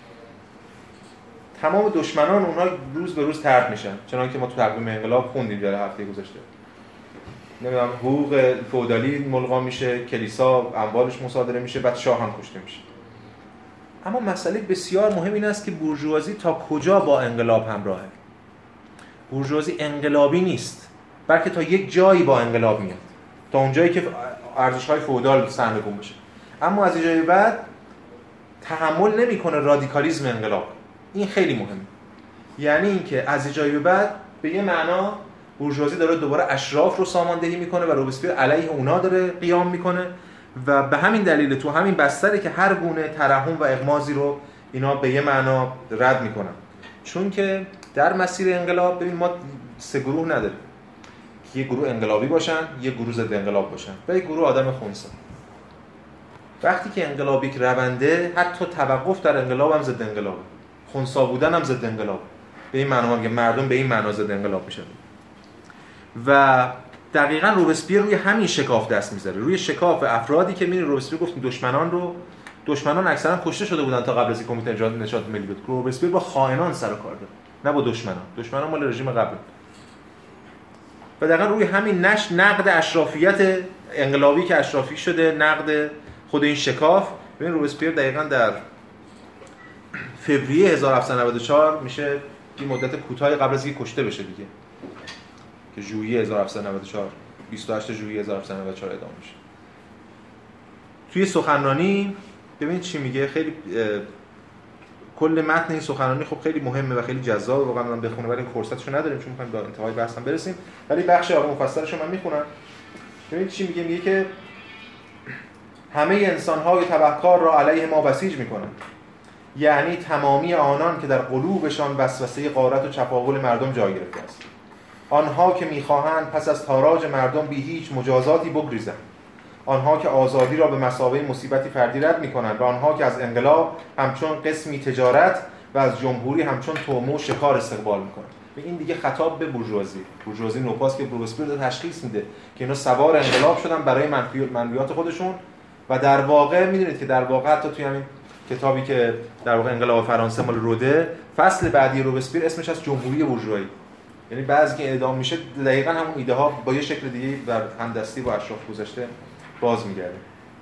تمام دشمنان اونها روز به روز طرد میشن. چنانکه ما تو تقویم انقلاب خوندیم در هفته گذشته، نمیدونم حقوق فئودالی ملغا میشه، کلیسا اموالش مصادره میشه، بعد شاه هم کشته میشه. اما مسئله بسیار مهم این است که بورژوازی تا کجا با انقلاب همراهه. بورژوازی انقلابی نیست، بلکه تا یک جایی با انقلاب میاد، تا اون جایی که ارزش‌های فئودال سرنگون بشه. اما از اینجای بعد تحمل نمیکنه رادیکالیسم انقلاب. این خیلی مهمه. یعنی اینکه از اینجای به بعد به یه معنا بورژوازی داره دوباره اشراف رو ساماندهی میکنه و روبسپیر علیه اونا داره قیام میکنه و به همین دلیل تو همین بستره که هر گونه ترحم و اغماضی رو اینا به یه معنا رد میکنن. چون که در مسیر انقلاب ببین ما سه گروه نداریم که یه گروه انقلابی باشن، یه گروه ضد انقلاب باشن و یه گروه آدم خنثی. وقتی که انقلاب یک رونده، حتی توقف در انقلاب هم ضد انقلابه، خنثی بودن هم ضد انقلاب. به این معنا که مردم به این معنا ضد انقلاب میشن. و دقیقاً روبسپیر روی همین شکاف دست میذاره، روی شکاف افرادی که میره. روبسپیر گفتیم دشمنان رو دشمنان اکثرا کشته شده بودن تا قبل از اینکه کمیته نجات ملی بود. روبسپیر با خائنان سر و کار داره، نه با دشمنان. دشمنان مال رژیم قبل. و دقیقاً روی همین نش نقد اشرافیت انقلابی که اشرافی شده، نقد خود این شکاف. ببین روبسپیر دقیقاً در فوریه هزار و هفتصد و نود و چهار میشه این مدت کوتاهی قبل از اینکه کشته بشه دیگه، که ژوئیه هزار و هفتصد و نود و چهار بیست و هشت ژوئیه هزار و هفتصد و نود و چهار اعدام میشه. توی سخنرانی ببین چی میگه، خیلی کل متن این سخنرانی خب خیلی مهمه و خیلی جذابه واقعا من بخونه، ولی فرصتشو نداریم چون می‌خوایم به انتهای بحثم برسیم، ولی بخش آقا مفصلش رو من میخونم. ببین چی میگه، میگه که همه انسان‌های تبهکار را علیه ما بسیج می‌کنند، یعنی تمامی آنان که در قلوبشان وسوسه غارت و چپاول مردم جای گرفته است، آنها که می‌خواهند پس از تاراج مردم بی هیچ مجازاتی بگریزند، آنها که آزادی را به مثابه مصیبتی فردی رد می‌کنند و آنها که از انقلاب همچون قسمی تجارت و از جمهوری همچون طعمه و شکار استقبال می‌کنند. این دیگه خطاب به بورژوازی، بورژوازی نوپاس که روبسپیر تشخیص میده که اینا سوار انقلاب شدن برای منفیات خودشون و در واقع میدونید که در واقع حتی توی همین کتابی که در واقع انقلاب فرانسه مال روده، فصل بعدی روبسپیر اسمش از جمهوری بورژوایی، یعنی بعضی که اعدام میشه دقیقاً همون ایده ها با یه شکل دیگه در همدستی با اشراف گذشته باز میگرده.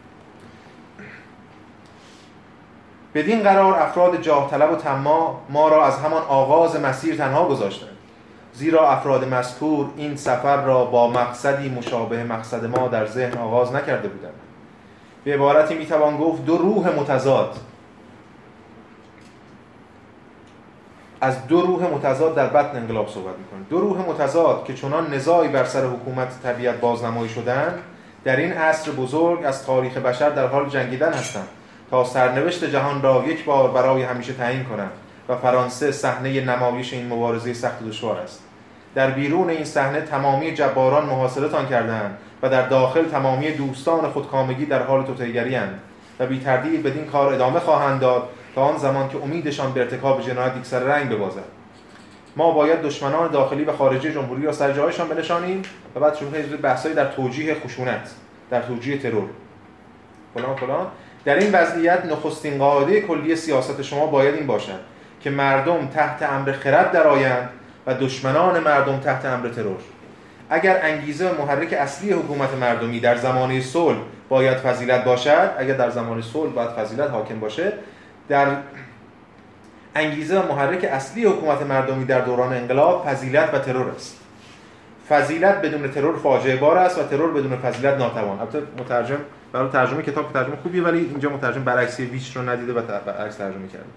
بدین قرار افراد جاه طلب و طماع ما را از همان آغاز مسیر تنها گذاشتند، زیرا افراد مذکور این سفر را با مقصدی مشابه مقصد ما در ذهن آغاز نکرده بودند. به عبارتی میتوان گفت دو روح متضاد از دو روح متضاد در بطن انقلاب صحبت می‌کنه. دو روح متضاد که چنان نزاعی بر سر حکومت طبیعت بازنمایی شدند، در این عصر بزرگ از تاریخ بشر در حال جنگیدن هستند تا سرنوشت جهان را یک بار برای همیشه تعیین کنند و فرانسه صحنه نمایش این مبارزه سخت و دشوار است. در بیرون این صحنه تمامی جباران محاصره‌تان کردند و در داخل تمامی دوستان خودکامگی در حال توطئه‌گری‌اند و بی تردید بدین کار ادامه خواهند داد تا آن زمان که امیدشان به ارتکاب جنایت یک سر رنگ ببازد. ما باید دشمنان داخلی و خارجی جمهوری را سر جایشان بنشانیم و بعد شروع کنیم بحث‌های در توجیه خشونت، در توجیه ترور فلان فلان. در این وضعیت نخستین قاعده کلی سیاست شما باید این باشد که مردم تحت امر خرد درآیند و دشمنان مردم تحت امر ترور. اگر انگیزه و محرک اصلی حکومت مردمی در زمانه صلح باید فضیلت باشد، اگر در زمان صلح باید فضیلت حاکم باشه، در انگیزه و محرک اصلی حکومت مردمی در دوران انقلاب فضیلت و ترور است. فضیلت بدون ترور فاجعه بار است و ترور بدون فضیلت ناتوان. البته مترجم برای ترجمه کتاب ترجمه خوبیه، ولی اینجا مترجم برعکسی ویچ رو ندیده و برعکس ترجمه کرده.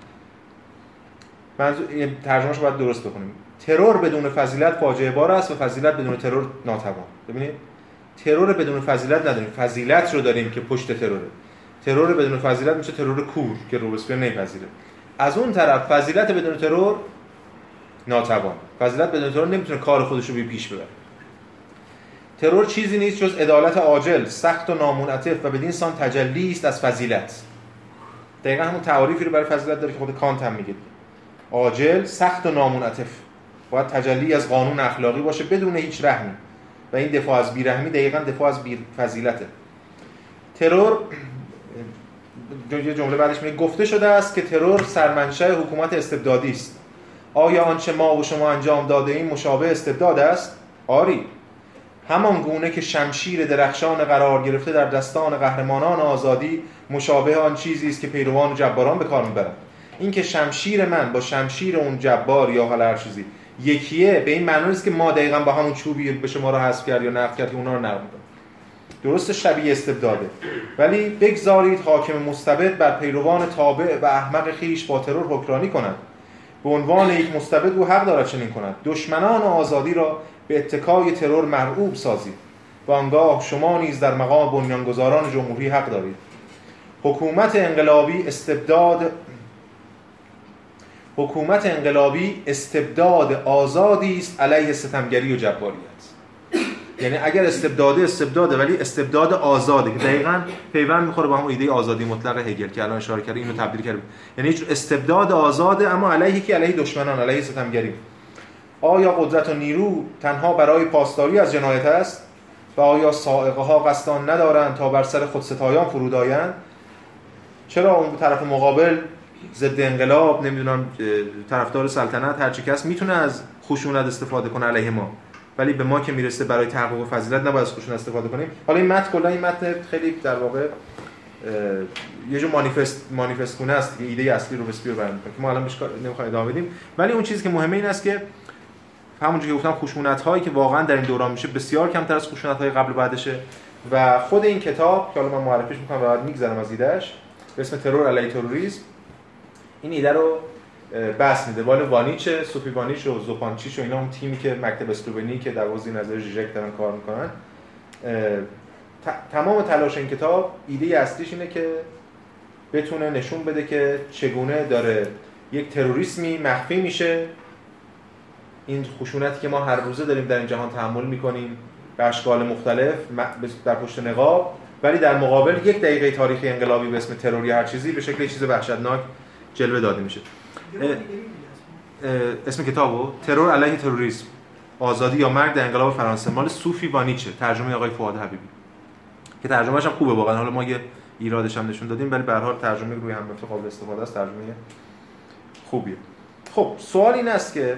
منظور این ترجمه‌اش باید درست بکنیم. ترور بدون فضیلت فاجعه بار است و فضیلت بدون ترور ناتوان. ببینید ترور بدون فضیلت نداریم، فضیلت رو داریم که پشت تروره. ترور بدون فضیلت میشه ترور کور که روبسپیر نمیپذیره. از اون طرف فضیلت بدون ترور ناتوان. فضیلت بدون ترور نمیتونه کار خودش رو به پیش ببره. ترور چیزی نیست جز عدالت عاجل، سخت و نامنعطف و بدین سان تجلی است از فضیلت. دقیقاً همون تعریفی رو برای فضیلت داره که خود کانت هم میگه. عاجل، سخت و نامنعطف. باید تجلی از قانون اخلاقی باشه بدون هیچ رحمی. و این دفاع از بیرحمی دقیقاً دفاع از بی فضیلته. ترور یه جمله بعدش میگه گفته شده است که ترور سرمنشأ حکومت استبدادی است. آیا آنچه ما و شما انجام داده ایم مشابه استبداد است؟ آری. همان گونه که شمشیر درخشان قرار گرفته در دستان قهرمانان آزادی مشابه آن چیزی است که پیروان جباران به کار میبرند. این که شمشیر من با شمشیر اون جبار یا حالا هر چیزی یکیه، به این معنی نیست که ما دقیقاً با همون چوبی به شما رو حذف کرد یا نفی کرد که اونا رو نقد کنیم. درست شبیه استبداده، ولی بگذارید حاکم مستبد بر پیروان تابع و احمق خیش با ترور حکمرانی کند. به عنوان یک مستبد او حق دارد چنین کند. دشمنان آزادی را به اتکای ترور مرعوب سازید و آنگاه شما نیز در مقام بنیانگذاران جمهوری حق دارید. حکومت انقلابی استبداد حکومت انقلابی استبداد آزادی است علیه ستمگری و جباریت. یعنی اگر استبداده استبداده ولی استبداد آزاده که دقیقاً پیوند میخوره با همون ایده آزادی مطلق هگل که الان اشاره کردیم، اینو تبدیل کرد. یعنی هیچ استبداد آزاده اما علیه کی؟ علیه دشمنان، علیه ستمگری. آیا قدرت و نیرو تنها برای پاسداری از جنایت است و آیا سائقه ها قصدان ندارند تا بر سر خودستایان فرود آیند؟ چرا اون طرف مقابل ضد انقلاب، نمیدونم طرفدار سلطنت، هر چی کس میتونه از خشونت استفاده کنه علیه ما، ولی به ما که میرسه برای تحقق فضیلت نباید از خشونت استفاده کنیم. حالا این متن کلا این متن خیلی در واقع یه جو مانیفست مانیفست گونه است که ایده اصلی رو روبسپیر بیان می‌کنه که ما الان بهش نمی‌خوایم ادامه بدیم. ولی اون چیزی که مهمه این است که همونجوری که گفتم خشونت هایی که واقعا در این دوران میشه بسیار کمتر از خشونت های قبل و بعدشه و خود این کتاب که حالا من معرفیش می‌کنم و بعد میگذرم از ایدهش به اسم ترور علیه تروریسم این ایده رو بحث میده. وال وانیچ، سوفی وانیچ و زوپانچیچ و اینا اون تیمی که مکتب اسلوونی که در حوزه نظر ژیژک دارن کار میکنن، تمام تلاش این کتاب ایده اصلیش اینه که بتونه نشون بده که چگونه داره یک تروریسمی مخفی میشه، این خشونتی که ما هر روزه داریم در این جهان تحمل میکنیم به اشکال مختلف در پشت نقاب، ولی در مقابل یک دقیقه تاریخی انقلابی به اسم ترور یا هر چیزی به شکل چیز وحشتناک جلوه داده میشه. اسم کتابو ترور علیه تروریسم، آزادی یا مرگ در انقلاب فرانسه، مال سوفی وانیچه، ترجمه آقای فؤاد حبیبی که ترجمه‌اش هم خوبه واقعا. حالا ما یه ایرادش هم نشون دادیم ولی به هر حال ترجمه روی هم رفته قابل استفاده است، ترجمه خوبیه. خب سوال این است که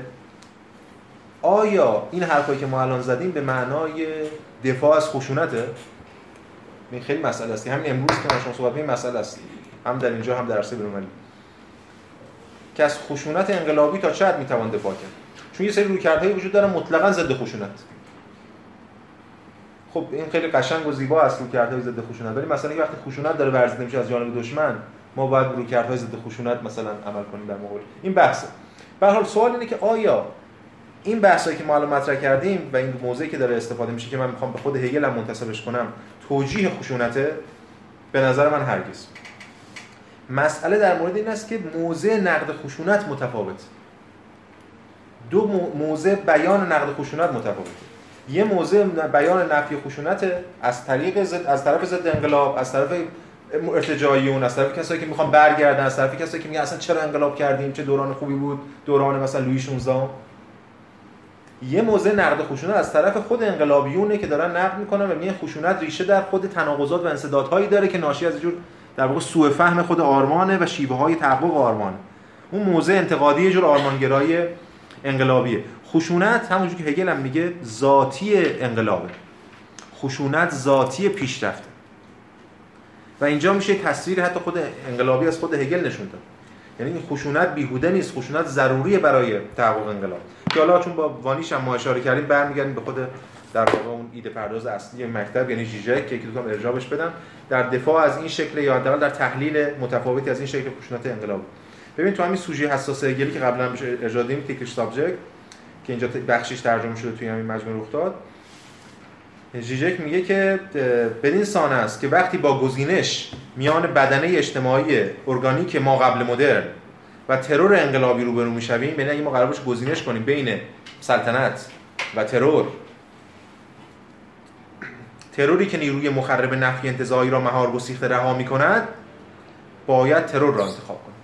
آیا این حرفایی که ما الان زدیم به معنای دفاع از خشونته؟ این خیلی مسئله است. همین امروز که ما شما صحبت می‌کنیم مسئله است، هم در اینجا هم در عرصه بین‌المللی، که از خشونت انقلابی تا چه حد میتوان دفاع کرد؟ چون یه سری رویکردهایی وجود داره مطلقاً ضد خشونت. خب این خیلی قشنگ و زیبا است رویکردهای ضد خشونت، ولی مثلا وقتی خشونت داره ورزیده میشه از جانب دشمن، ما باید رویکردهای ضد خشونت مثلا عمل کنیم در مقابل این بحثه. به هر حال سوال اینه که آیا این بحثایی که ما الان مطرح کردیم و این موضوعی که داره استفاده میشه که من میخوام به خود هگل هم منتسبش کنم توجیه خشونته؟ به نظر من هرگز. مسئله در مورد این است که موضع نقد خشونت متفاوت. دو موضع بیان نقد خشونت متفاوته. یه موضع بیان نفی خشونت از طریق زد، از طرف ضد انقلاب، از طرف ارتجاعیون، از طرف کسایی که میخوان برگردن، از طرف کسایی که میگن اصلا چرا انقلاب کردیم، چه دوران خوبی بود، دوران مثلا لویی شانزده. یه موضع نقد خشونت از طرف خود انقلابیونه که دارن نقد میکنن و میگن خشونت ریشه در خود تناقضات و انسدادهایی داره که ناشی از جور در واقع سوء فهم خود آرمانه و شیوه‌های تحقق آرمانه. اون موضع انتقادی یه جور آرمانگرایی انقلابیه. خشونت همونجوری که هگل هم میگه ذاتی انقلابه. خشونت ذاتی پیشرفته. و اینجا میشه تصویر حتی خود انقلابی از خود هگل نشون داد. یعنی این خشونت بیهوده نیست، خشونت ضروریه برای تحقق انقلاب. که حالا چون با وانیش هم ما اشاره کردیم برمیگردیم به خود در واقع اون ایده پرداز اصلی مکتب، یعنی ژیژک که دوستان ارجاع بهش بدم در دفاع از این شکل یا حداقل در تحلیل متفاوتی از این شکل خشونت انقلاب. ببین تو همین سوژه حساس هگلی که قبلا بهش ارجاع دادیم تیکش سابجکت که اینجا بخشش ترجمه شده توی همین مجموعه رخ داد، ژیژک میگه که بدین سان است که وقتی با گزینش میان بدنه اجتماعی ارگانیک ما قبل مدرن و ترور انقلابی روبرو میشویم، یعنی اگه ما قرار باشه گزینش کنیم بین سلطنت و ترور، تروری که نیروی مخرب نفی انتزاعی را مهار گسیخته رها میکند، باید ترور را انتخاب کنیم.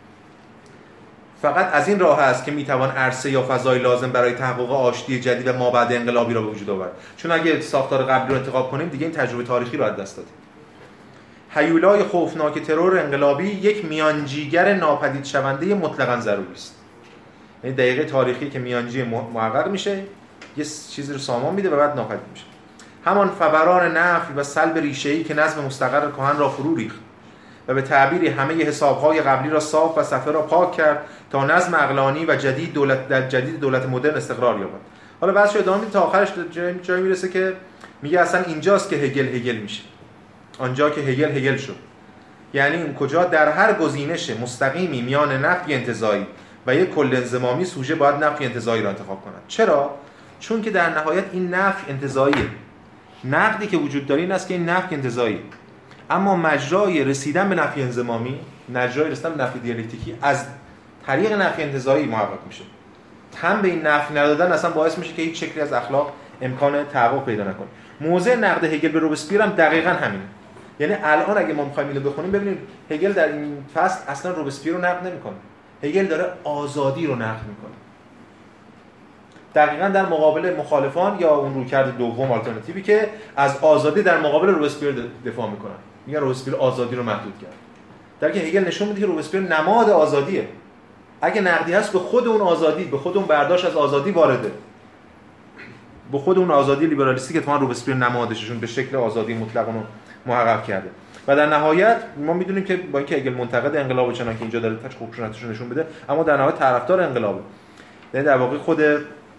فقط از این راه است که میتوان عرصه یا فضای لازم برای تحقق آشتی جدید و مابعد انقلابی را به وجود آورد. چون اگه ساختار قبلی رو انتخاب کنیم دیگه این تجربه تاریخی رو از دست دادیم. هیولای خوفناک ترور انقلابی یک میانجیگر ناپدید شونده مطلقاً ضروری است. یعنی دقیقه تاریخی که میانجی محقق میشه، یه چیزی رو سامان میده و بعد ناپدید میشه. همان فوران نفی و سلب ریشه‌ای که نظم مستقر کهن را فرو ریخت و به تعبیری همه حساب‌های قبلی را صاف و صفحه را پاک کرد تا نظم عقلانی و جدید دولت در جدید دولت مدرن استقرار یابد. حالا بحثش ادامه میده تا آخرش جایی جای میرسه که میگه اصلا اینجاست که هگل هگل میشه. آنجا که هگل هگل شد. یعنی این کجا در هر گزینش مستقیمی میان نفی انتزاعی و یک کل انضمامی سوژه باید نفی انتزاعی را انتخاب کند. چرا؟ چون که در نهایت این نفی انتزاعیه. نقدی که وجود داره این است که این نفی انتزاعی، اما مجرای رسیدن به نفی انضمامی، مجرای رسیدن به نفی دیالکتیکی از طریق نفی انتزاعی محقق میشه. تم به این نفی ندادن اصلا باعث میشه که هیچ شکلی از اخلاق امکان تحقق پیدا نکنه. موضع نقد هگل به روبسپیر هم دقیقاً همینه. یعنی الان اگه ما می‌خوایم اینو بخونیم ببینید هگل در این فصل اصلا روبسپیر رو نقد نمی‌کنه. هگل داره آزادی رو نقد می‌کنه. دقیقاً در مقابل مخالفان یا اون رویکرد دوم آلترناتیوی که از آزادی در مقابل روبسپیر دفاع می‌کنن. میگن روبسپیر آزادی رو محدود کرد. در که هگل نشون میده که روبسپیر نماد آزادیه. اگه نقدی هست به خود اون آزادی، به خود اون برداشت از آزادی وارده. به خود اون آزادی لیبرالیستی که تو روبسپیر نمادششون به شکل آزادی مطلق اونو محقق کرده. و در نهایت ما میدونیم که با اینکه هگل منتقد انقلاب چنان که اینجا داره تاش خشونتش رو نشون بده، اما در نهایت طرفدار انقلابه. یعنی در واقع خود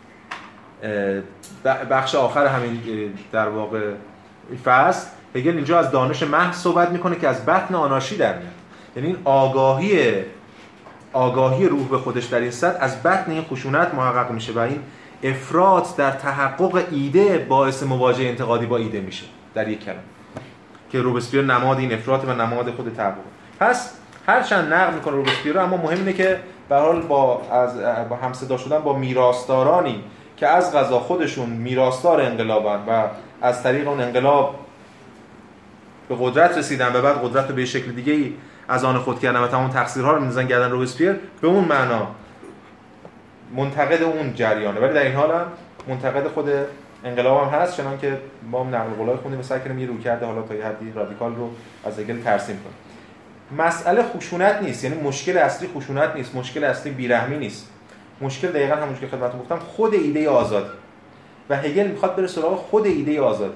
بخش آخر همین در واقع فصل هگل اینجا از دانش محض صحبت میکنه که از بطن آنارشی در میاد. یعنی این آگاهی آگاهی روح به خودش در این سطح از بطن این خشونت محقق میشه و این افراط در تحقق ایده باعث مواجهه انتقادی با ایده میشه در یک کلمه که روبسپیر نماد این افراط و نماد خود تحقق. پس هرچند نقد میکنه روبسپیر، اما مهم اینه که به هر حال با از با همصدا شدن با میراثدارانی که از قضا خودشون میراثدار انقلابن و از طریق اون انقلاب به قدرت رسیدن و بعد قدرت رو به شکل دیگه‌ای از آن خود کردن و تمام تقصیرها رو می‌ندازن گردن روبسپیر، به اون معنا منتقد اون جریانه، ولی در این حال هم منتقد خود انقلاب هم هست، چنان که ما نقل قولای خوندیم و سعی کردیم یه رویکرد حالا تا یه حدی رادیکال رو از هگل ترسیم کنیم. مسئله خشونت نیست، یعنی مشکل اصلی خشونت نیست، مشکل اصلی بیرحمی نیست. مشکل دقیقاً همونجوری که خدمتتون گفتم خود ایده آزادی و هگل میخواد بره سراغ خود ایده آزادی.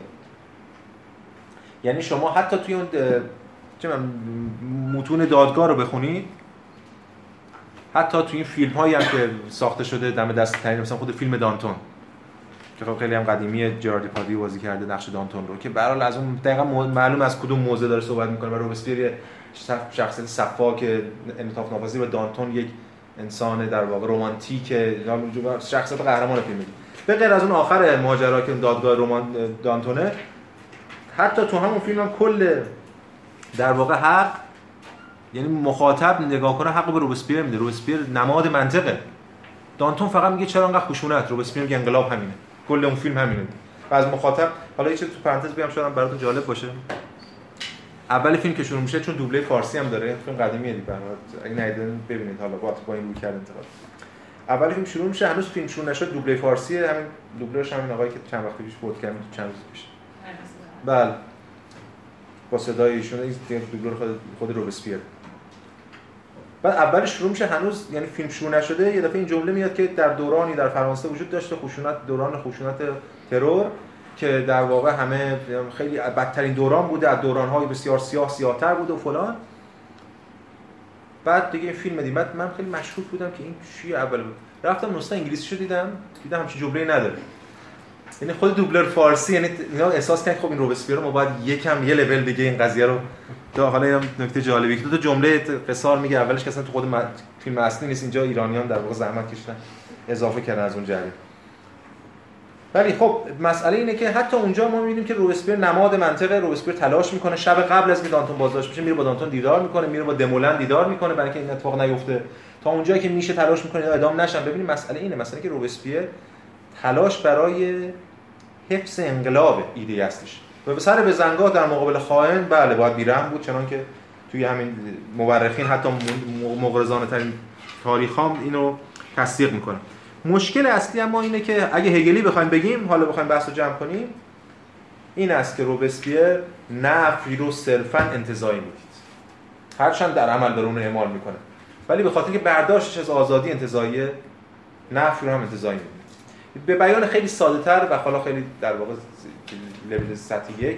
یعنی شما حتی توی اون چه متون دادگاه رو بخونید، حتی توی این فیلم هایی هم که ساخته شده دم دست ترین، مثلا خود فیلم دانتون که خب خیلی هم قدیمیه، جراردی پادی بازی کرده نقش دانتون رو، که به هر حال از اون دقیقاً معلوم از کدوم موضوع داره صحبت میکنه و روبسپیر شخصیت صفا که انعطاف ناپذیر و دانتون یک انسان در واقع رمانتیک یا شخصیت قهرمان فیلم. به غیر از اون آخر ماجرا که دادگاه رمان دانتونه، حتی تو همون فیلم هم کل در واقع حق، یعنی مخاطب نگاه کنه حق به روبسپیر میده. روبسپیر نماد منطقه. دانتون فقط میگه چرا انقدر خشونت، روبسپیر میگه انقلاب همینه. کل اون فیلم همینه. و از مخاطب حالا یه چیز تو پرانتز بگم شاید براتون جالب باشه. اول فیلم که شروع میشه چون دوبله فارسی هم داره، فیلم قدیمیه دیگه، اگه ندیدین ببینید حالا با با این روی کرد انتقاد. اول فیلم شروع میشه، هنوز فیلم شروع نشد، دوبله فارسیه، همین دوبلرش همین آقایی که چند وقت پیش فوت کرد، چند روز پیش. بله. با صدای ایشون این دوبلر خود خود روبسپیر. بعد اول شروع میشه، هنوز یعنی فیلم شروع نشده، یه دفعه این جمله میاد که در دورانی در فرانسه وجود داشته خشونت، دوران خشونت ترور که در واقع همه خیلی بدترین دوران بوده، از دوران‌های بسیار سیاه سیاه‌تر بوده و فلان. بعد دیگه این فیلم دیدم، بعد من خیلی مشکوک بودم که این چیه. اول رفتم نسخه انگلیسیشو دیدم، دیدم همچین جمله‌ای نداره. یعنی خود دوبلر فارسی، یعنی اینا احساس کردن خب این روبسپیر رو ما باید یکم یه لول دیگه این قضیه رو تا حالا یه نکته جالبی که دو تا جمله قصار میگه، اولش که اصلا تو خود فیلم اصلی نیست، اینجا ایرانیان در واقع زحمت کشیدن اضافه کردن از اون جریان. ولی خب مسئله اینه که حتی اونجا ما می‌بینیم که روبسپیر نماد منطقه، روبسپیر تلاش میکنه شب قبل از اینکه دانتون بازداشت بشه میره با دانتون دیدار میکنه، میره با دمولن دیدار میکنه برای اینکه این اتفاق نیفته، تا اونجایی که میشه تلاش میکنه اعدام نشن. ببینید مسئله اینه، مسئله که روبسپیر تلاش برای حفظ انقلاب ایده هستش و به سر به زنگاه در مقابل خائن بله باید بیرحم بود، چنان که توی همین مورخین حتی مغرضانه ترین تاریخام اینو تصدیق میکنن. مشکل اصلی اما اینه که اگه هگلی بخوایم بگیم، حالا بخوایم بحث رو جمع کنیم، این است که روبسپیر نفی رو صرفاً انتزاعی میدید، هرچند در عمل داره اون رو اعمال میکنه، ولی به خاطر که برداشتش از آزادی انتزاعی، نفی رو هم انتزاعی میدید. به بیان خیلی ساده تر و حالا خیلی در واقع لول سطح یک،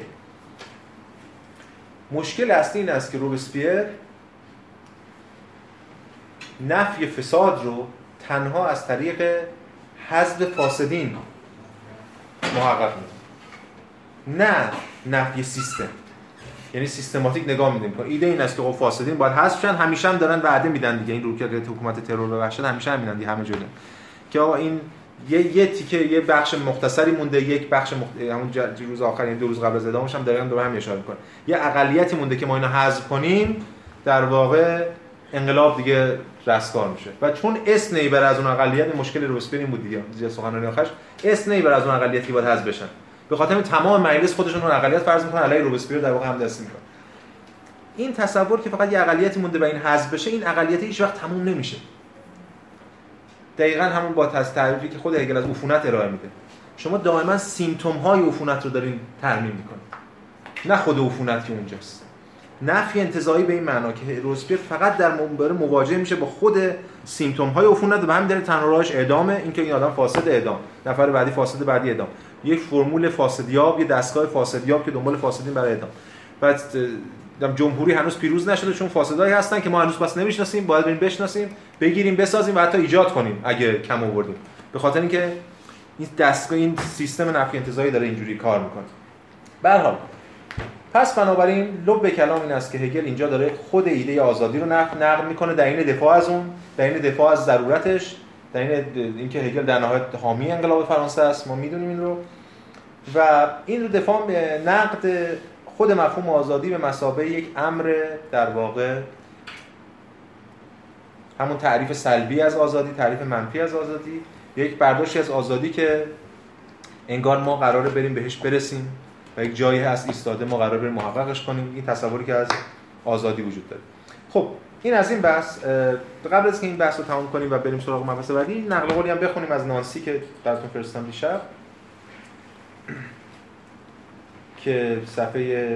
مشکل اصلی این است که روبسپیر نفی فساد رو تنها از طریق حذف فاسدین محقق می‌کنه، نه نفی سیستم. یعنی سیستماتیک نگاه می‌کنیم. ایده این است که خب فاسدین باید حذف شن، همیشه هم دارن وعده میدن دیگه، این روکرد حکومت ترور و وحشت همیشه هم میدن دیگه همه جوره که آقا این یه یه تیکه یه بخش مختصری مونده، یک بخش مخت... همون روز آخر این دو روز قبل از اعدامش هم دقیقاً دور هم اشاره می‌کنه، یه اقلیتی مونده که ما اینو حذف کنیم در واقع انقلاب دیگه رستگار میشه. و چون اس نیبر از اون اقلیت، مشکل روبسپیر این بود دیگه، سخنرانی آخرش اس نیبر از اون اقلیتی که باید حذف بشن، به خاطر تمام مجلس خودشون اون اقلیت فرض میکنن علیه روبسپیر در واقع همدستی میکنن. این تصور که فقط یه اقلیتی مونده و این حذف بشه، این اقلیت هیچ وقت تموم نمیشه. دقیقاً همون با تعریفی که خود هگل از عفونت ارائه میده، شما دائما سیمپتوم های عفونت رو دارین ترمیم میکنید، نه خود عفونت که اونجاست. نفی انتزاعی به این معنا که روبسپیر فقط در مواجهه میشه با خود سیمپتوم های عفونت و همین دلیل تنها راهش اعدامه، اینکه این آدم فاسد اعدام، نفر بعدی فاسد بعدی اعدام، یک فرمول فاسدیاب، یه دستگاه فاسدیاب که دنبال فاسدین برای اعدام. بعد جمهوری هنوز پیروز نشده چون فاسدایی هستن که ما هنوز بس نمیشناسیم، باید بریم بشناسیم، بگیریم، بسازیم و حتی ایجاد کنیم اگه کم آوردیم، به خاطر اینکه این دستگاه، این سیستم نفی انتزاعی داره اینجوری کار میکنه. به هر حال پس بنابراین لب کلام این است که هگل اینجا داره خود ایده آزادی رو نقد میکنه در این دفاع از اون، در این دفاع از ضرورتش، در این اینکه هگل در نهایت حامی انقلاب فرانسه است، ما میدونیم این رو، و این رو دفاع نقد خود مفهوم آزادی به مثابه یک امر در واقع همون تعریف سلبی از آزادی، تعریف منفی از آزادی، یک برداشتی از آزادی که انگار ما قراره بریم بهش برسیم و یک جایی هست ایستاده ما قراره بریم محققش کنیم، این تصوری که از آزادی وجود داره. خب این از این بحث. قبل از که این بحث رو تمام کنیم و بریم سراغ مبحث بعدی، نقل قولی هم بخونیم از نانسی که براتون فرستادم دیشب که صفحه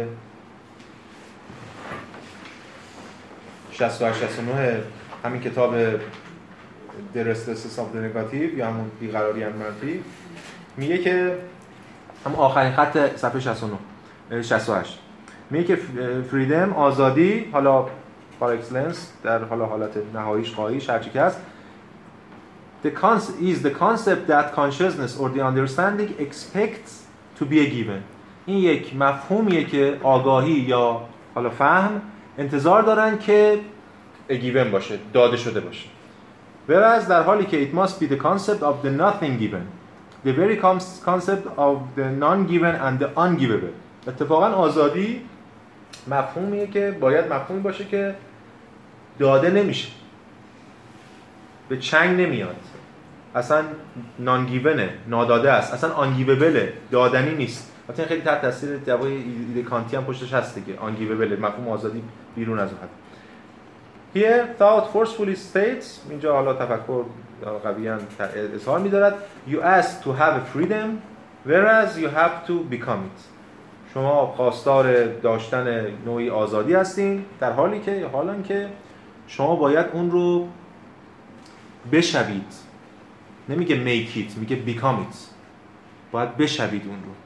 شصت و هشت شصت و نه همین کتاب The Restlessness of the Negative یا همون بیقراری منفی میگه که هم آخرین خط صفحه شصت و نه شصت و هشت میگه که فریدم، آزادی، حالا par excellence در حالا حالت نهاییش خواهیش هرچی که هست، the concept is the concept that consciousness or the understanding expects to be a given. این یک مفهومیه که آگاهی یا حالا فهم انتظار دارن که a given باشه، داده شده باشه. whereas در حالی که it must be the concept of the nothing given the very concept of the non-given and the ungivable. اتفاقا آزادی مفهومیه که باید مفهومی باشه که داده نمیشه، به چنگ نمیاد، اصلا نان-گیونه، ناداده است، اصلا آنگیوبله، دادنی نیست. البته خیلی تحت تاثیر دوای ایده کانتی هم پشتش هست دیگه، آنگیوبله، مفهوم آزادی بیرون از اون حد. Here thought forcefully states، اینجا حالا تفکر قویاً اظهار می‌دارد you ask to have a freedom whereas you have to become it. شما خواستار داشتن نوعی آزادی هستین در حالی که حالا که شما باید اون رو بشوید. نمیگه make it، میگه become it. باید بشوید اون رو.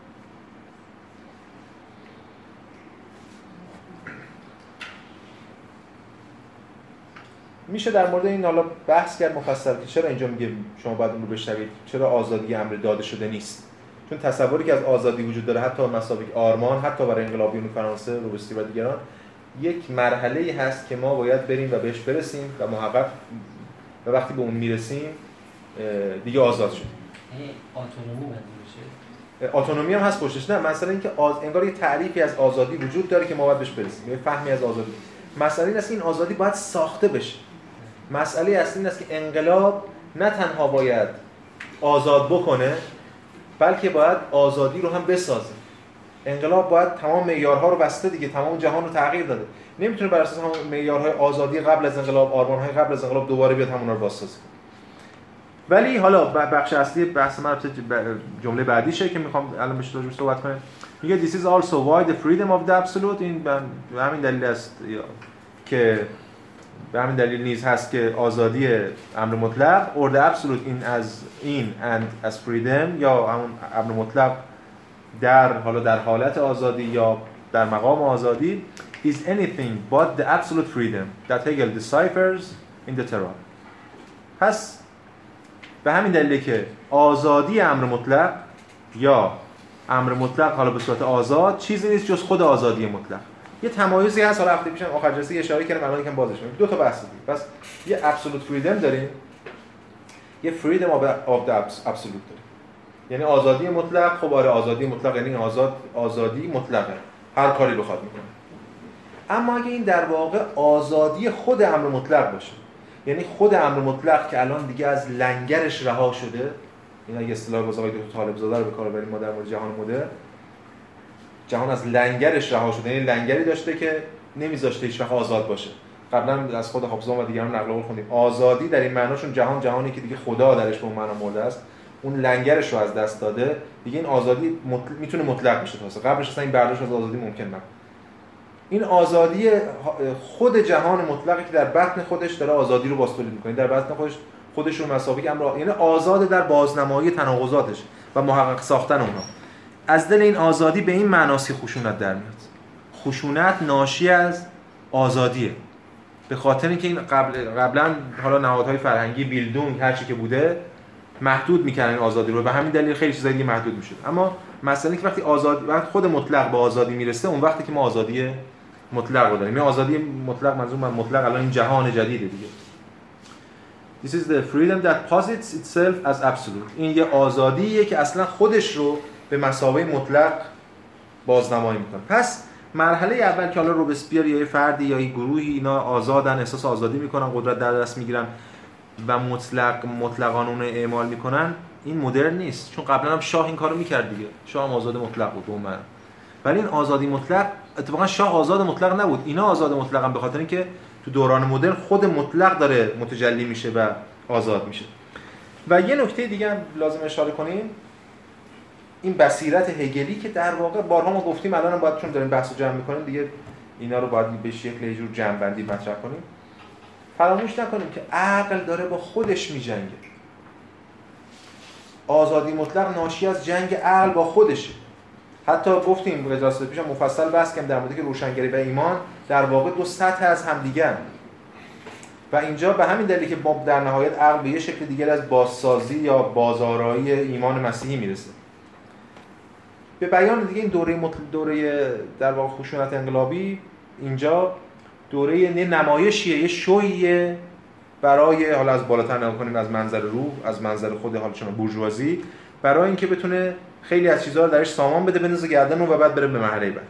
میشه در مورد این حالا بحث کرد مفصل که چرا اینجا میگه شما باید اون رو بشنوید، چرا آزادی امر داده شده نیست. چون تصوری که از آزادی وجود داره حتی مسابقه آرمان، حتی برای انقلابیون فرانسه، روبسپیر و دیگران، یک مرحله‌ای هست که ما باید بریم و بهش برسیم و محقق و وقتی به اون میرسیم دیگه آزاد شدیم. اتونومی منظورشه؟ اتونومی هم هست پشتش. نه، مثلا اینکه آز... انگار یه تعریفی از آزادی وجود داره که ما باید بهش برسیم، یه فهمی از آزادی. مسئله این است که این آزادی باید ساخته بشه. مسئله اصلی این است که انقلاب نه تنها باید آزاد بکنه، بلکه باید آزادی رو هم بسازه. انقلاب باید تمام معیارها رو بسته دیگه، تمام جهان رو تغییر داده. نمیتونه بر اساس همون معیارهای آزادی قبل از انقلاب، آرمان‌های قبل از انقلاب دوباره بیاد همون رو بازسازی. ولی حالا بخش اصلی بحث من جمله بعدیشه که میخوام الان بهش راجع صحبت کنم. میگه this is also why the freedom of the absolute، این به همین دلیل است که به همین دلیل نیز هست که آزادی امر مطلق or the absolute in as in and as freedom، یا همون امر مطلق در حالا در حالت آزادی یا در مقام آزادی is anything but the absolute freedom that Hegel deciphers in the terror. پس به همین دلیله که آزادی امر مطلق یا امر مطلق حالا به صورت آزاد چیزی نیست جز خود آزادی مطلق. یه تمایزی هست، حالا هفته پیشم آخر جلسه اشاره کردم، الان یکم بازش می‌کنم. دو تا بحث دیگه. پس یه absolute freedom داریم، یه freedom of the absolute داریم. یعنی آزادی مطلق. خب آره آزادی مطلق یعنی آزاد، آزادی مطلقه، هر کاری بخواد میکنه. اما اگه این در واقع آزادی خود امر مطلق باشه، یعنی خود امر مطلق که الان دیگه از لنگرش رها شده، این اگه اصطلاح باز آقای دکتر طالب زاده رو به کار ببریم ما در مورد جهان مدرن، جهان از لنگرش رها شده، یعنی لنگری داشته که نمیذاشته هیچ وقت آزاد باشه. قبلا از خود هابزون و دیگران نقل قول خوندیم آزادی در این معناشون جهان جهانی که دیگه خدا درش به اون معنا مرده است، اون لنگرش رو از دست داده، دیگه این آزادی مطلق میتونه مطلق بشه. واسه قبلش اصلا این برداشت از آزادی ممکن نبود. این آزادی خود جهان مطلقی که در بطن خودش داره آزادی رو باستولید می‌کنه، در بطن خودش خودش رو مساوی امر، یعنی آزاد در بازنمایی تناقضاتش و محقق ساختن اونها. از دل این آزادی به این معناست که خشونت در میاد. خشونت ناشی از آزادیه. به خاطر اینکه این قبل قبلا حالا نهادهای فرهنگی بیلدونگ هر چی که بوده محدود می‌کردن آزادی رو، به همین دلیل خیلی چیزا دیگه محدود می‌شد. اما مسئله که وقتی آزاد وقتی خود مطلق به آزادی میرسه، اون وقتی که ما آزادی مطلق رو داریم. این آزادی مطلق منظور من مطلق الان این جهان جدیده دیگه. This is the freedom that posits itself as absolute. این یه آزادیه که اصلا خودش رو به مثابه مطلق بازنمایی میکنه. پس مرحله اول که حالا روبسپیر یا یه فردی یا یه گروهی اینا آزادن، احساس آزادی میکنن، قدرت در دست میگیرن و مطلق مطلقاً اون رو اعمال میکنن، این مدرن نیست. چون قبلا هم شاه این کارو میکرد دیگه. شاه هم آزاد مطلق بود اون من. ولی این آزادی مطلق اتفاقا شاه آزاد مطلق نبود. اینا آزاد مطلقاً به خاطر اینکه تو دوران مدرن خود مطلق داره متجلی میشه و آزاد میشه. و یه نکته دیگه هم لازم اشاره کنیم، این بصیرت هگلی که در واقع بارها ما گفتیم، الان هم باید چون داریم بحثو جمع میکنیم دیگه اینا رو باید به شکل یه جور جمع‌بندی مطرح کنیم. فراموش نکنیم که عقل داره با خودش میجنگه. آزادی مطلق ناشی از جنگ عقل با خودشه. حتی گفتیم جلسه پیشم مفصل بحث کردیم در مورد که روشنگری و ایمان در واقع دو سطح از همدیگه‌اند. و اینجا به همین دلیله که ما در نهایت عقل به یه شکل دیگر از بازسازی یا بازآرایی ایمان مسیحی میرسه. به بیان دیگه این دوره مطل... دوره در واقع خشونت انقلابی اینجا دوره یه نمایشیه، یه شویه برای حالا از بالاتر نگاه کنیم از منظر روح، از منظر خود حالا چون بورژوازی، برای اینکه بتونه خیلی از چیزها رو درش سامان بده بندازه گردن و بعد بره به مرحله بعد.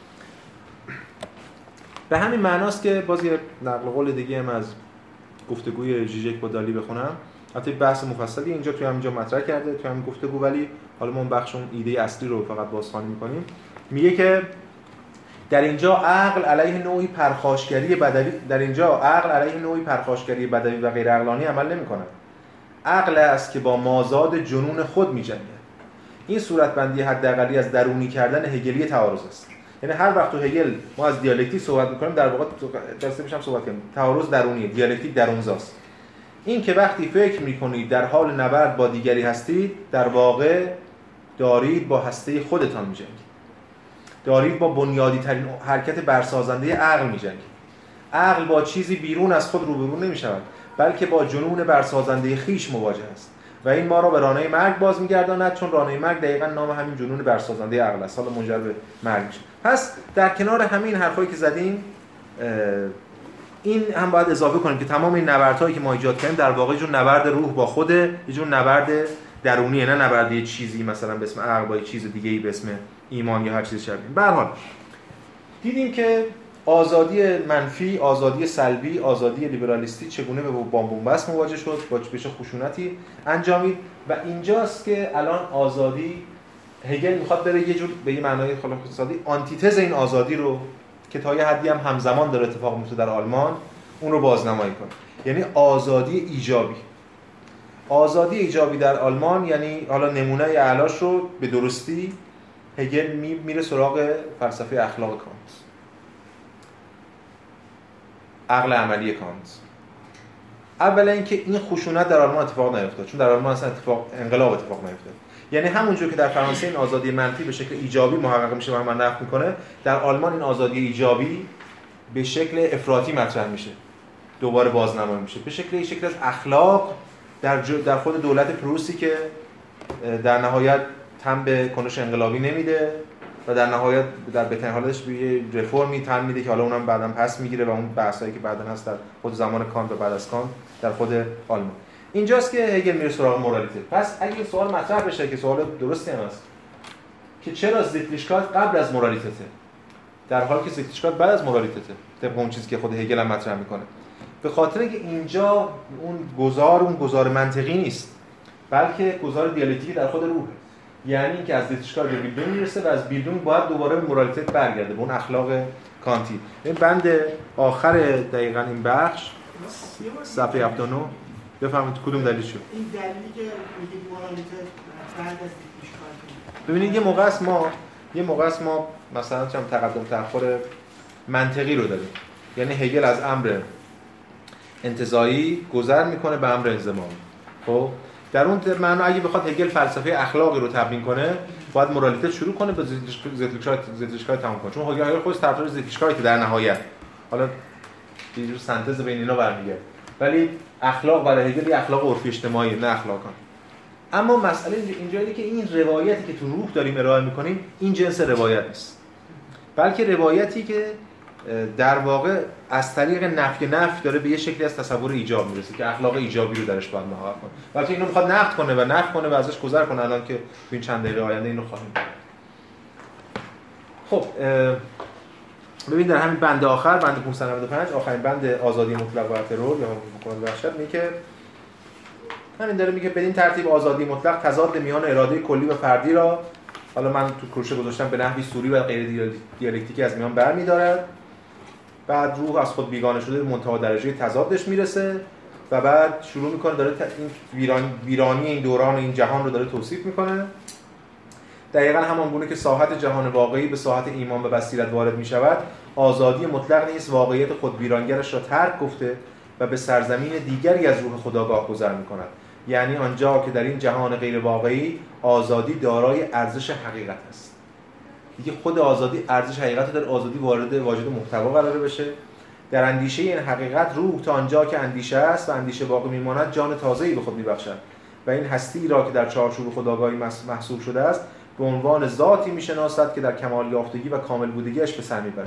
به همین معناست که باز یه نقل قول دیگه هم از گفتگوی ژیژک با دالی بخونم. البته بحث مفصلی اینجا توی همینجا مطرح کرده توی همین گفتگو، ولی حالا ما اون بخش اون ایده اصلی رو فقط بازخوانی می‌کنیم. میگه که در اینجا عقل علیه نوعی پرخاشگری بدوی در اینجا عقل علیه نوعی پرخاشگری بدوی و غیر عقلانی عمل نمی‌کند. عقل است که با مازاد جنون خود می‌جنگد. این صورتبندی حداقلی از درونی کردن هگلی تعارض است. یعنی هر وقت تو هگل ما از دیالکتیک صحبت می‌کنیم در واقع دسته میشم صحبت کنیم تعارض درونیه، دیالکتیک درونزاست. این که وقتی فکر می‌کنید در حال نبرد با دیگری هستید، در واقع دارید با هسته خودتان می‌جنگید. دارید با بنیادی ترین حرکت برسازنده عقل می‌جنگید. عقل با چیزی بیرون از خود روبرو نمی‌شود، بلکه با جنون برسازنده خیش مواجه است. و این ما را به رانه مرگ باز می‌گرداند، چون رانه مرگ دقیقاً نام همین جنون برسازنده عقل است، حالا منجر به مرگ میشه. پس در کنار همین حرفایی که زدیم این هم باید اضافه کنیم که تمام این نبردهایی که ما ایجاد کردیم در واقع یه جور نبرد روح با خوده، یه جور نبرد درونیه، نه نبرد یه چیزی مثلا به اسم عقل با یه چیز دیگه‌ای به اسم ایمان یا هر چیزی شبیه. به هر حال دیدیم که آزادی منفی، آزادی سلبی، آزادی لیبرالیستی چگونه به بن‌بست مواجه شد، با چه خشونتی انجامید و اینجاست که الان آزادی هگل میخواد بره یه جور به یه معنای خلاص اقتصادی آنتیتز این آزادی رو که تا یه حدی هم همزمان داره اتفاق میفته در آلمان اون رو بازنمایی کنه. یعنی آزادی ایجابی. آزادی ایجابی در آلمان یعنی حالا نمونه اعلاش رو به درستی هگل میره سراغ فلسفه اخلاق کانت، عقل عملی کانت. اولا اینکه این خشونت در آلمان اتفاق نیفتاد، چون در آلمان اصلا اتفاق انقلاب اتفاق نیفتاد. یعنی همونجور که در فرانسه این آزادی منفی به شکل ایجابی محقق میشه و من نقد میکنه، در آلمان این آزادی ایجابی به شکل افراطی مطرح میشه، دوباره بازنمایی میشه به شکل شکل از اخلاق در در خود دولت پروسی که در نهایت تن به کنش انقلابی نمیده و در نهایت در بهترین حالتش به یه رفرمی تن میده که حالا اونم بعداً پس میگیره و اون بحثایی که بعداً هست در خود زمان کانت و بعد از کانت در خود آلمان. اینجاست که هگل میره سراغ مورالیته. پس اگه سوال مطرح بشه که سوال درستی هم هست که چرا زیتلیشکات قبل از مورالیته در حالی که زیتلیشکات بعد از مورالیته، طبق اون چیزی که خود هگل هم مطرح میکنه، به خاطر اینکه اینجا اون گزار اون گزار منطقی نیست، بلکه گزار دیالکتیکی در خود روحه. یعنی اینکه از زیتلیشکات به بیلدونگ میرسه و از بیلدونگ باید دوباره به مورالیته برگرده، به اون اخلاق کانتی. این بند آخر دقیقاً این بخش صفحه هفتاد و نه بفهمید کدوم دلیل شد. این دلیلی که میگه مورالیته بعد از زیتلیشکات. ببینید یه موقع است ما یه موقع است ما مثلا چم تقدم تأخر منطقی رو داریم. یعنی هگل از امر انتزاعی گذر میکنه به امر انضمامی. خب در اون معنا اگه بخواد هگل فلسفه اخلاقی رو تبیین کنه، باید مورالیته شروع کنه به زیتلیشکات زیتلیشکات تموم کنه. چون هگل خودش طرفدار زیتلیشکات در نهایت حالا یه جور سنتز بین اینا برمیگرده. ولی اخلاق برای هگل یه اخلاق عرفی اجتماعی، نه اخلاقان. اما مسئله اینجاییه که این روایتی که تو روح داریم ارائه میکنیم این جنس روایت نیست، بلکه روایتی که در واقع از طریق نفی نفی داره به یه شکلی از تصور ایجاب میرسه که اخلاق ایجابی رو درش باید محقق کنه. البته اینو میخواد نقد کنه و نفی کنه و ازش گذر کنه. الان که این چند دقیقه آینده اینو خواهیم دید. خب ببین در همین بند آخر، بند پانصد و نود و پنج، آخرین بند آزادی مطلق و ترور یا حکومت وحشت، میگه همین داره میگه بدین ترتیب آزادی مطلق تضاد میان اراده کلی و فردی را، حالا من تو کروشه گذاشتم، به نحوی سوری و غیر دیالکتیکی از میان برمی‌دارد. بعد روح از خود بیگانه شده به منتهی درجه تضادش میرسه و بعد شروع میکنه داره این ویران ویرانی این دوران این جهان رو داره توصیف میکنه. دقیقاً همان گونه که ساحت جهان واقعی به ساحت ایمان و بصیرت وارد میشود، آزادی مطلق نیز واقعیت خود ویرانگرش را ترک گفته و به سرزمین دیگری از روح خودآگاه گذر میکند. یعنی آنجا که در این جهان غیر واقعی آزادی دارای ارزش حقیقت است. دیگه خود آزادی ارزش حقیقت داره، آزادی وارد واجد محتوا قراره بشه. در اندیشه این حقیقت روح تا آنجا که اندیشه است و اندیشه باقی میماند جان تازه‌ای به خود میبخشد و این هستی را که در چارچوب خودآگاهی محسوب شده است به عنوان ذاتی میشناسد که در کمال یافتگی و کامل بودگیش به سر میبرد.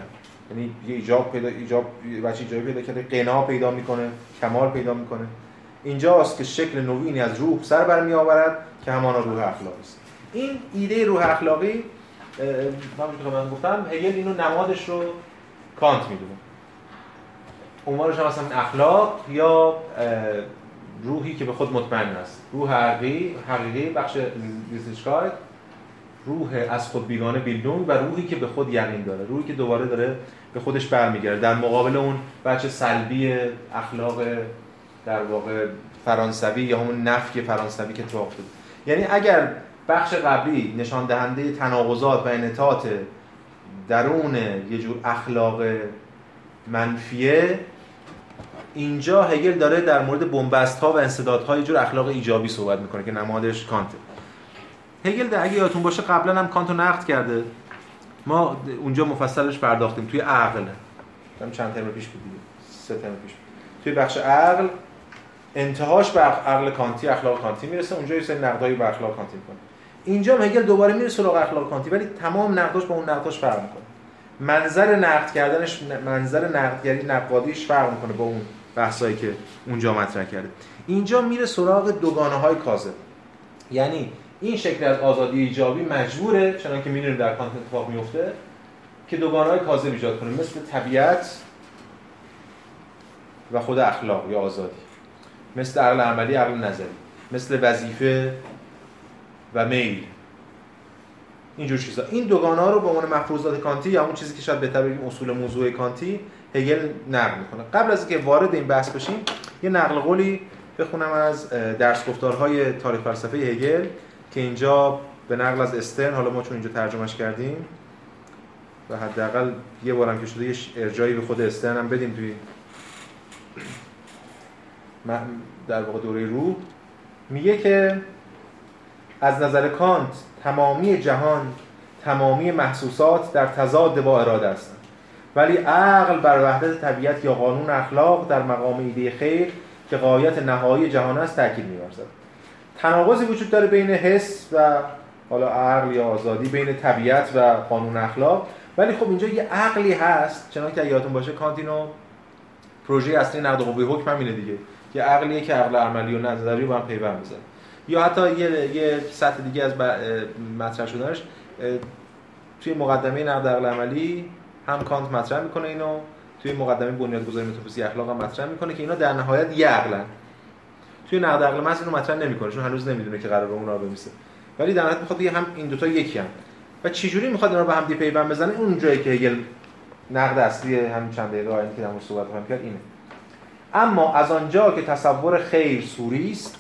یعنی یه ایجاب پیدا ایجاب بچه ایجابی پیدا کرده، غنا پیدا میکنه، کمال پیدا میکنه. اینجاست که شکل نوینی از روح سر برمی آورد که همان روح اخلاقی است. این ایده روح اخلاقی همونطور که من گفتم هگل اینو نمادش رو کانت میدونه. عنوانش هم مثلا اخلاق یا روحی که به خود مطمئن است. روح حقیقی، حقیقی بخش ویزنشگاه، روح از خود بیگانه بیلدونگ و روحی که به خود یقین داره، روحی که دوباره داره به خودش برمیگرده در مقابل اون بچه سلبی اخلاق در واقع فرانسوی یا همون نفی فرانسوی که تو افتاد. یعنی اگر بخش قبلی نشان دهنده تناقضات و انحطاط درون یه جور اخلاق منفیه، اینجا هگل داره در مورد بنبست‌ها و انسدادهای یه جور اخلاق ایجابی صحبت میکنه که نمادش کانته. هگل در اگه یادتون باشه قبلا هم کانت رو نقد کرده، ما اونجا مفصلش پرداختیم توی عقل، هم چند ترم پیش بود دیگه، سه ترم پیش بود. توی بخش عقل انتهاش به عقل کانتی، اخلاق کانتی میرسه، اونجا یه سری نقدایی به اخلاق کانتی میکنه. اینجا هگل دوباره میره سراغ اخلاق کانتی، ولی تمام نقداش با اون نقداش فرق میکنه. منظر نقد کردنش، منظر نقدگری نقادیش فرق میکنه با اون بحثایی که اونجا مطرح کرده. اینجا میره سراغ دوگانه‌های کاذب. یعنی این شکل از آزادی ایجابی مجبوره، چنانکه می‌دونیم در کانت اتفاق میفته، که دوگانه‌های کاذب ایجاد کنه، مثل طبیعت و خود اخلاق یا آزادی، مثل عقل عملی، عقل نظری، مثل وظیفه و میل. اینجور چیزا. این دوگانه‌ها رو به عنوان مفروضات کانتی یا اون چیزی که شاید بهتر بگیم اصول موضوع کانتی هگل نقل میکنه. قبل از اینکه وارد این بحث بشیم یه نقل قولی بخونم از درس گفتارهای تاریخ فلسفه هگل که اینجا به نقل از استرن، حالا ما چون اینجا ترجمهش کردیم و حداقل یه بارم که شده یه ارجایی به خود استرن هم بدیم توی در واقع دوره روح. میگه که از نظر کانت تمامی جهان، تمامی محسوسات در تضاد با اراده هستند، ولی عقل بر وحدت طبیعت یا قانون اخلاق در مقام ایده خیر که غایت نهایی جهان است تاکید می‌ورزد. تناقضی وجود داره بین حس و حالا عقل یا آزادی، بین طبیعت و قانون اخلاق، ولی خب اینجا یه عقلی هست، چنانکه یادتون باشه کانت اینو پروژه اصلی نقد قوه حکم همینه دیگه، یه عقلیه که عقل عملی و نظری با هم پیوند می‌ذاره. یا حتی یه یه سطح دیگه از مطرح شدنش توی مقدمه نقد عقل عملی هم کانت مطرح میکنه اینو، توی مقدمه بنیادگذاری متافیزیک اخلاق هم مطرح میکنه که اینا در نهایت یه عقلن. توی نقد عقل محض اینو مطرح نمیکنه چون هنوز نمیدونه که قراره اون را بمیسه، ولی در نهایت میخواد بگه هم این دوتا یکی هم. و چه جوری میخواد اینا رو به هم دی پیوند بزنه؟ اون جایی که هگل نقد اصلی همین چند دقیقه آینده که در مورد صحبت هم کرد اینه. اما از آنجا که تصور خیر صوری است،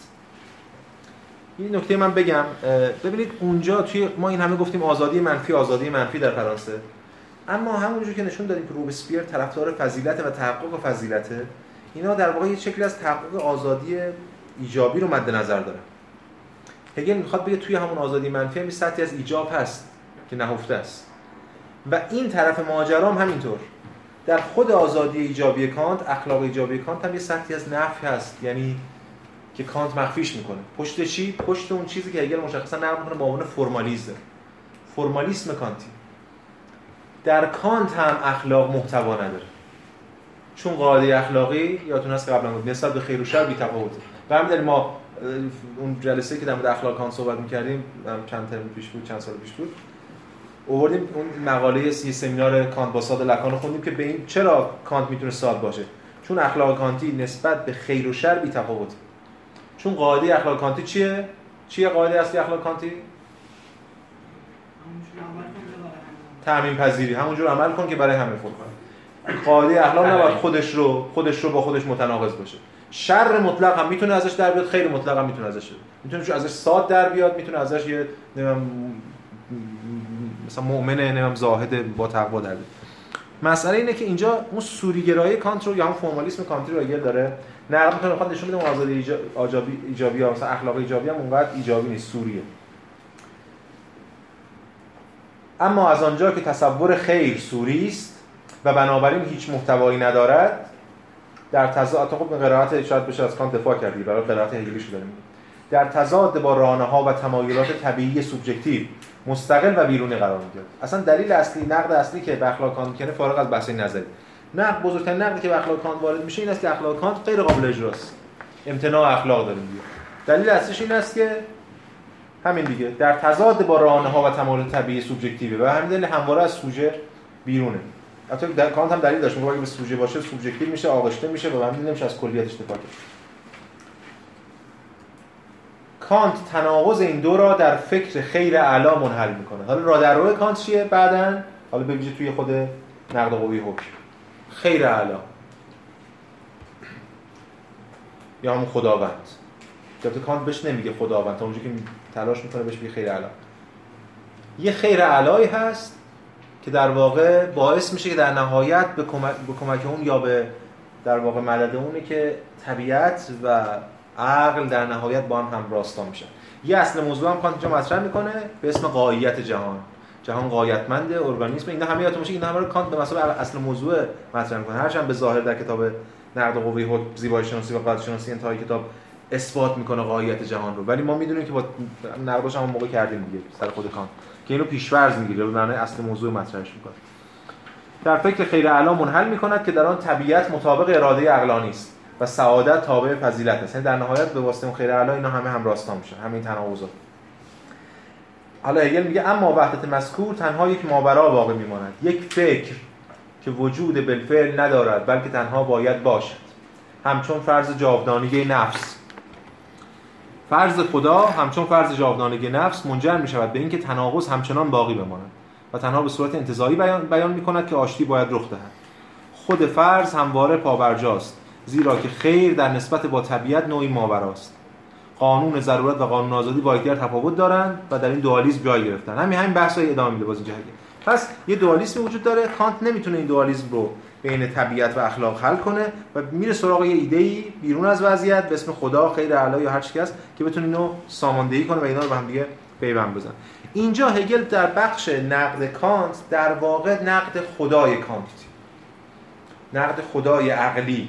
این نکته من بگم، ببینید اونجا توی ما این همه گفتیم آزادی منفی، آزادی منفی در فرانسه، اما همونجور که نشون دادیم که روبسپیر طرفدار فضیلت و تحقق فضیلته، اینا در واقع یه شکلی از تحقق آزادی ایجابی رو مد نظر داره. هگل میخواد بگه توی همون آزادی منفی هم سطحی از ایجاب هست که نهفته است و این طرف ماجرا هم همینطور. در خود آزادی ایجابی کانت، اخلاق ایجابی کانت هم یه سطحی از نفی هست، یعنی که کانت مخفیش میکنه. پشت چی؟ پشت اون چیزی که هگل مشخصا نقد میکنه با عنوان فرمالیسم. فرمالیسم کانتی. در کانت هم اخلاق محتوا نداره. چون قاعده اخلاقی یادتون هست قبلا بود نسبت به خیر و شر بی‌تفاوته. و همین ما اون جلسه‌ای که در مورد اخلاق کانت صحبت می‌کردیم، چند ترم پیش بود، چند سال پیش بود، آوردیم اون مقاله سی سمینار کانت با ساد لکان رو خوندیم که به این چرا کانت میتونه ساد باشه؟ چون اخلاق کانتی نسبت به خیر و شر بی‌تفاوته. چون قاعده اخلاق کانتی چیه؟ چیه قاعده اصلی اخلاق کانتی؟ تعمیم پذیری، همونجور عمل کن که برای همه خوب کنه. قاعده اخلاق نباید خودش رو خودش رو با خودش متناقض باشه. شر مطلق هم میتونه ازش در بیاد، خیر مطلق هم میتونه ازش میتونه ازش ساد در بیاد، میتونه ازش یه نمیدونم مثلا مؤمن نمیدونم زاهد با تقوا در بیاد. مسئله اینه که اینجا اون سوریگرایی کانت رو یا هم فرمالیسم کانتی رو اگه داره نقد می‌کنه، می‌خواد نشون بده آزادی ایجابی ایجابی یا مثلا اخلاق ایجابی هم اونقدر ایجابی نیست، سوریه. اما از آنجا که تصور خیر سوری است و بنابراین هیچ محتوایی ندارد، در تضاد خب به قرائت شاید بشه از کانت دفاع کردی، برای قرائت هگلی شو داریم، در تضاد با راهنه‌ها و تمایلات طبیعی سوبژکتیو مستقل و بیرونی قرار میده. اصلا دلیل اصلی نقد اصلی که به اخلاق کانت میکنه فارغ از بحث نظری، نقد بزرگترین نقدی که به اخلاق کانت وارد میشه این است که اخلاق کانت غیر قابل اجراست، امتناع اخلاق داره میگه. دلیل اصلیش این است که همین دیگه در تضاد با رانه‌ها و تمایل طبیعی سوبژکتیوه و همین دلیل همواره از سوژه بیرونه. البته در کانت هم دلیل داشت، میگه اگه به سوژه باشه سوبژکتیو میشه، آغشته میشه و همین نمیشه از کلیتش دفاع کرد. کانت تناقض این دو را در فکر خیر اعلی منحل میکنه. حالا راه در راه کانت چیه بعدن؟ حالا ببینید توی خود نقد قوی حکم خیر اعلی یا همون خداوند. البته کانت بهش نمیگه خداوند، تا اونجایی که تلاش میکنه بهش بگه خیر اعلی. یه خیر اعلی هست که در واقع باعث میشه که در نهایت به کمک به کمک اون یا به در واقع مدد اونه که طبیعت و عقل در نهایت با هم همراستا میشن. یه اصل موضوع هم کانت اینجا مطرح میکنه به اسم غایت جهان. جهان غایتمند ارگانیسم. اینا همه یادتون باشه این همه رو کانت به مثابه اصل موضوع مطرح میکنه. هرچند به ظاهر در کتاب نقد قوی حکم زیبایی شناسی و قاعده شناسی انتهای کتاب اثبات میکنه غایت جهان رو، ولی ما میدونیم که با نقدش هم موقع کردیم دیگه سر خود کانت که اینو پیش‌فرض میگیره به معنای اصل موضوع مطرحش میکنه. در فکر خیر اعلی منحل میکند که در آن طبیعت مطابق اراده عقلانی است و سعادت تابع فضیلت است. یعنی در نهایت به واسطه اون خیر اعلی اینا همه همراستا میشن، همین تناقضات. حالا هگل میگه اما وحدت مذکور تنها یک ماورا باقی میماند، یک فکر که وجود بالفعل ندارد بلکه تنها باید باشد، همچون فرض جاودانگی نفس. فرض خدا همچون فرض جاودانگی نفس منجر میشود به اینکه تناقض همچنان باقی بماند و تنها به صورت انتزاعی بیان, بیان میکند که آشتی باید رخ دهد. خود فرض همواره پابرجاست، زیرا که خیر در نسبت با طبیعت نوعی ماوراست. قانون ضرورت و قانون آزادی با یکدیگر تفاوت دارند و در این دوالیسم جای گرفتن. همین همین بحثا ادامه میده باز اینجا. پس یه دوالیسم وجود داره، کانت نمیتونه این دوالیسم رو بین طبیعت و اخلاق حل کنه و میره سراغ یه ایده‌ای بیرون از وضعیت به اسم خدا، خیر اعلی یا هر چیزی است که بتونه اینو ساماندهی کنه و اینا رو به هم دیگه پیوند بزنه. اینجا هگل در بخش نقد کانت در واقع نقد خدای کانت، نقد خدای عقلی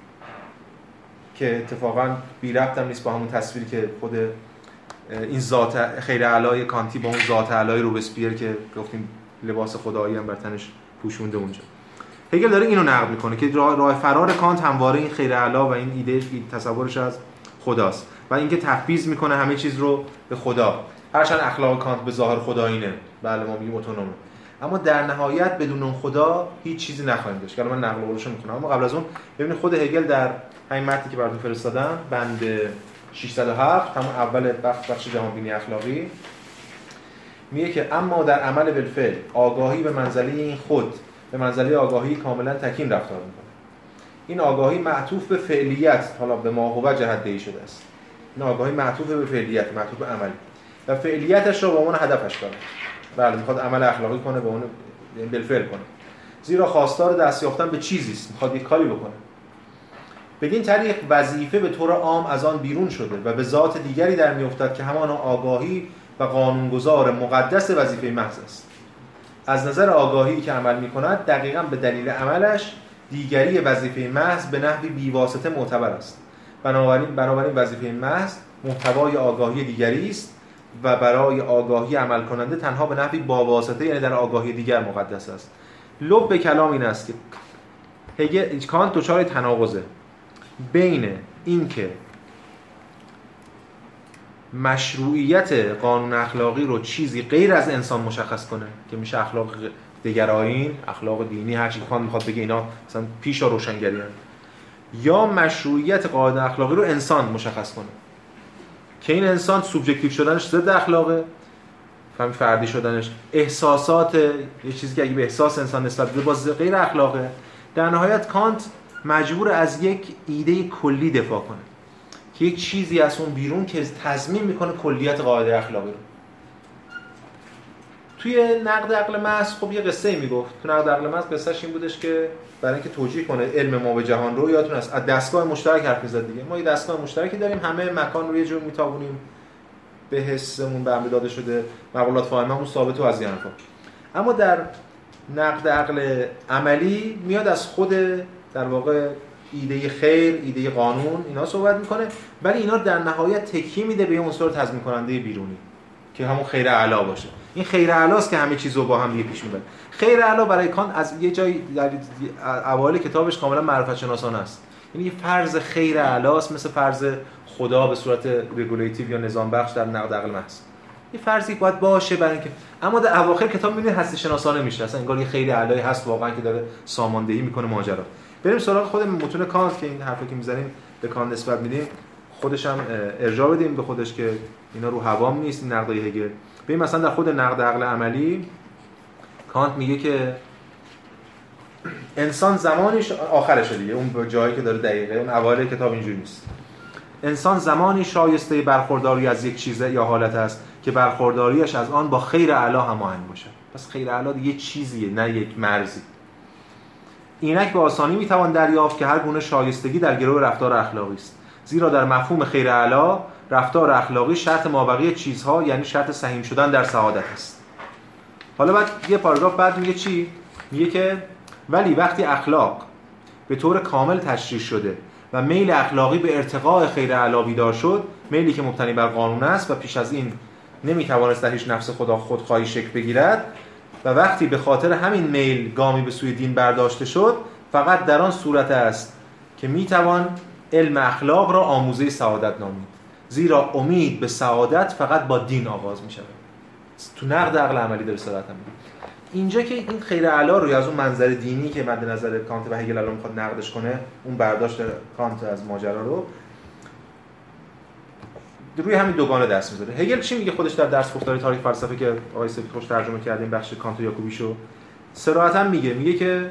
که اتفاقاً بی ربط هم نیست با همون تصویری که خود این ذات خیر اعلی کانتی با اون ذات اعلی روبسپیر که گفتیم لباس خدایی هم بر تنش پوشونده اونجا. هگل داره اینو نقد میکنه که راه, راه فرار کانت همواره این خیر اعلی و این ایده این تصورش از خداست و اینکه تفویض میکنه همه چیز رو به خدا. هرچند اخلاق کانت به ظاهر خدایینه، بله ما میگیم اتونومه، اما در نهایت بدون اون خدا هیچ چیزی نخواهیم داشت. الان من نقل قولش میکنم، اما قبل از اون ببینید خود هگل در همین متنی که براتون فرستادم بند ششصد و هفت همون اول بخش بخش جهانبینی اخلاقی میگه که اما در عمل بالفعل آگاهی به منزله این خود به منزله آگاهی کاملا تکین رفتار میکنه. این آگاهی معطوف به فعلیت، حالا به ماهوه جهت‌دهی شده است. این آگاهی معطوف به فعلیت، معطوف به عمل و فعلیتش رو به عنوان هدفش داره. بله میخواد عمل اخلاقی کنه، به اون بالفعل کنه، زیرا خواستار دست یافتن به چیزی است، میخواد یک کاری بکنه. بدین طریق وظیفه به طور عام از آن بیرون شده و به ذات دیگری در میافتد که همان آگاهی و قانونگذار مقدس وظیفه محض است. از نظر آگاهی که عمل می‌کند دقیقاً به دلیل عملش دیگری وظیفه محض به نحوی بی‌واسطه معتبر است. بنابراین بنابراین وظیفه محض محتوای آگاهی دیگری است و برای آگاهی عمل کننده تنها به نحوی با واسطه یعنی در آگاهی دیگر مقدس است. لب به کلام این است که هگل کانت دچار تناقضه بین اینکه مشروعیت قانون اخلاقی رو چیزی غیر از انسان مشخص کنه که میشه اخلاق دگرآیین، اخلاق دینی، هر چی کانت میخواد بگه اینا مثلا پیش و روشنگری هستند، یا مشروعیت قاعده اخلاقی رو انسان مشخص کنه که این انسان سوبژکتیو شدنش ضد اخلاقه، فهم فردی شدنش، احساسات یه چیزی که اگه به احساس انسان نسبت بده باز غیر اخلاقه. در نهایت کانت مجبور از یک ایده کلی دفاع کنه که یک چیزی از اون بیرون که تضمین میکنه کلیت قاعده اخلاقی رو. توی نقد عقل محض خب یه قصه میگفت. تو نقد عقل محض قصهش این بودش که برای اینکه توجیه کنه علم ما به جهان رو، یادتون هست از دستگاه مشترک حرف می‌زد دیگه. ما یه دستگاه مشترکی داریم، همه مکان رو یه جور میتابونیم، به حسمون به عمل داده شده، مقولات فاهممون ثابت و از این حرفا. اما در نقد عقل عملی میاد از خود در واقع ایده خیر، ایده قانون اینا صحبت میکنه، ولی اینا در نهایت تکیه میده به یه عنصر تضمین کننده بیرونی. که همون خیر اعلی باشه. این خیر اعلاست که همه چیزو با هم دیگه پیش میبره. خیر اعلی برای کانت از یه جای در اوایل کتابش کاملا معرفت شناسانه است. یعنی یه فرض خیر اعلاست مثل فرض خدا به صورت رگولیتیو یا نظام بخش در نقد عقل محض. یه فرضی باید باشه برای اینکه، اما در اواخر کتاب می‌بینید هستی شناسانه میشه، اصلا انگار یه خیر اعلی هست واقعا که داره ساماندهی میکنه ماجرا. بریم سراغ خود متون کانت که این حرفی که میزنیم به کانت نسبت میدیم خودش هم ارجاع بدیم به خودش که اینا رو هوام نیست این نقدای هگل. ببین مثلا در خود نقد عقل عملی کانت میگه که انسان زمانیش آخرشه دیگه، اون جایی که داره دقیقه اون اوایل کتاب اینجوری نیست. انسان زمانی شایسته برخورداری از یک چیز یا حالت است که برخورداریش از آن با خیر اعلی هماهنگ باشد. پس خیر اعلی یه چیزیه نه یک مرزی. اینک به آسانی میتوان دریافت که هر گونه شایستگی در گرو رفتار اخلاقی است، زیرا در مفهوم خیر اعلی رفتار اخلاقی شرط مابقی چیزها یعنی شرط سهیم شدن در سعادت است. حالا بعد یه پاراگراف بعد میگه چی؟ میگه که ولی وقتی اخلاق به طور کامل تشریح شده و میل اخلاقی به ارتقاء خیر اعلی بیدار شد، میلی که مبتنی بر قانون است و پیش از این نمیتوانست در هیچ نفس خدا خودخواهی شکل بگیرد، و وقتی به خاطر همین میل گامی به سوی دین برداشته شد، فقط در آن صورت است که میتوان علم اخلاق را آموزه سعادت نامید، زیرا امید به سعادت فقط با دین آغاز میشود. تو نقد عقل عملی داره صراحت هم اینجا که این خیر اعلی رو از اون منظر دینی که مد نظر کانت و هگل الان میخواد نقدش کنه، اون برداشت کانت از ماجرا رو روی همین دوگانه دست میذاره. هگل چی میگه خودش در درس گفتار تاریخ فلسفه که آقای سپید خوش ترجمه کردیم بخش کانت و یاکوبیشو، صراحتا میگه میگه که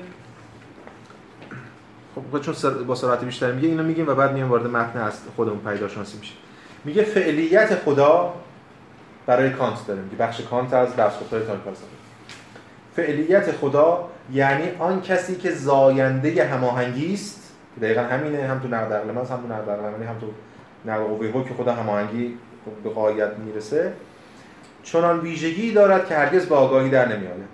خب چون با سرعت بیشتر میگه اینو میگیم و بعد میام وارد متن از خودمون پیداشناسی میشه. میگه فعلیت خدا برای کانت داره، میگه بخش کانت از درس گفتار تاریخ فلسفه. فعلیت خدا یعنی آن کسی که زاینده هماهنگی است، دقیقاً همینه، هم تو نقد عقل محض هم تو نقد عقل عملی هم تو نقد قوه حکم که خدا هماهنگی به غایت میرسه، چنان ویژگی دارد که هرگز به آگاهی در نمیآید.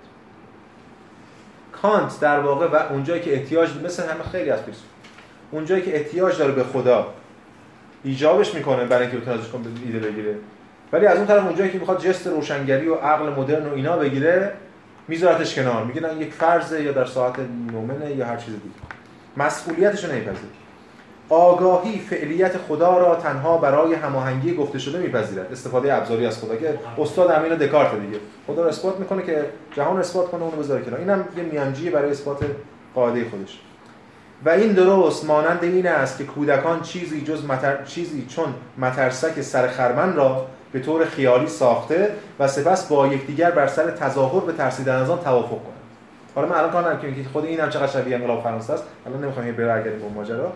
کانت در واقع و اونجایی که احتیاج مثل همه خیلی از فیلسوف اونجایی که احتیاج داره به خدا ایجابش میکنه برای اینکه بتونه ازش ایده بگیره، ولی از اون طرف اونجایی که میخواد جست روشنگری و عقل مدرن و اینا بگیره میذارتش کنار، میگه نه یک فرضه یا در ساعت مومنه یا هر چیز دیگه، مسئولیتش رو نمیپذیره. آگاهی فعلیت خدا را تنها برای هماهنگی گفته شده میپذیرد، استفاده ابزاری از خدا که استاد امین دکارت دیگه خدا رو اثبات میکنه که جهان رو اثبات کنه، اونو بذاره کنار. اینم یه میانجیه برای اثبات قاعده خودش. و این درست مانند این است که کودکان چیزی جز متر... چیزی چون مترسک سر خرمن را به طور خیالی ساخته و سپس با یکدیگر بر سر تظاهر به ترسیدن از آن توافق کنند. حالا من الان کار نمی‌کنم که خود این هم چقدر شبیه انقلاب فرانسه است، الان نمی‌خوام برگردیم به ماجرا.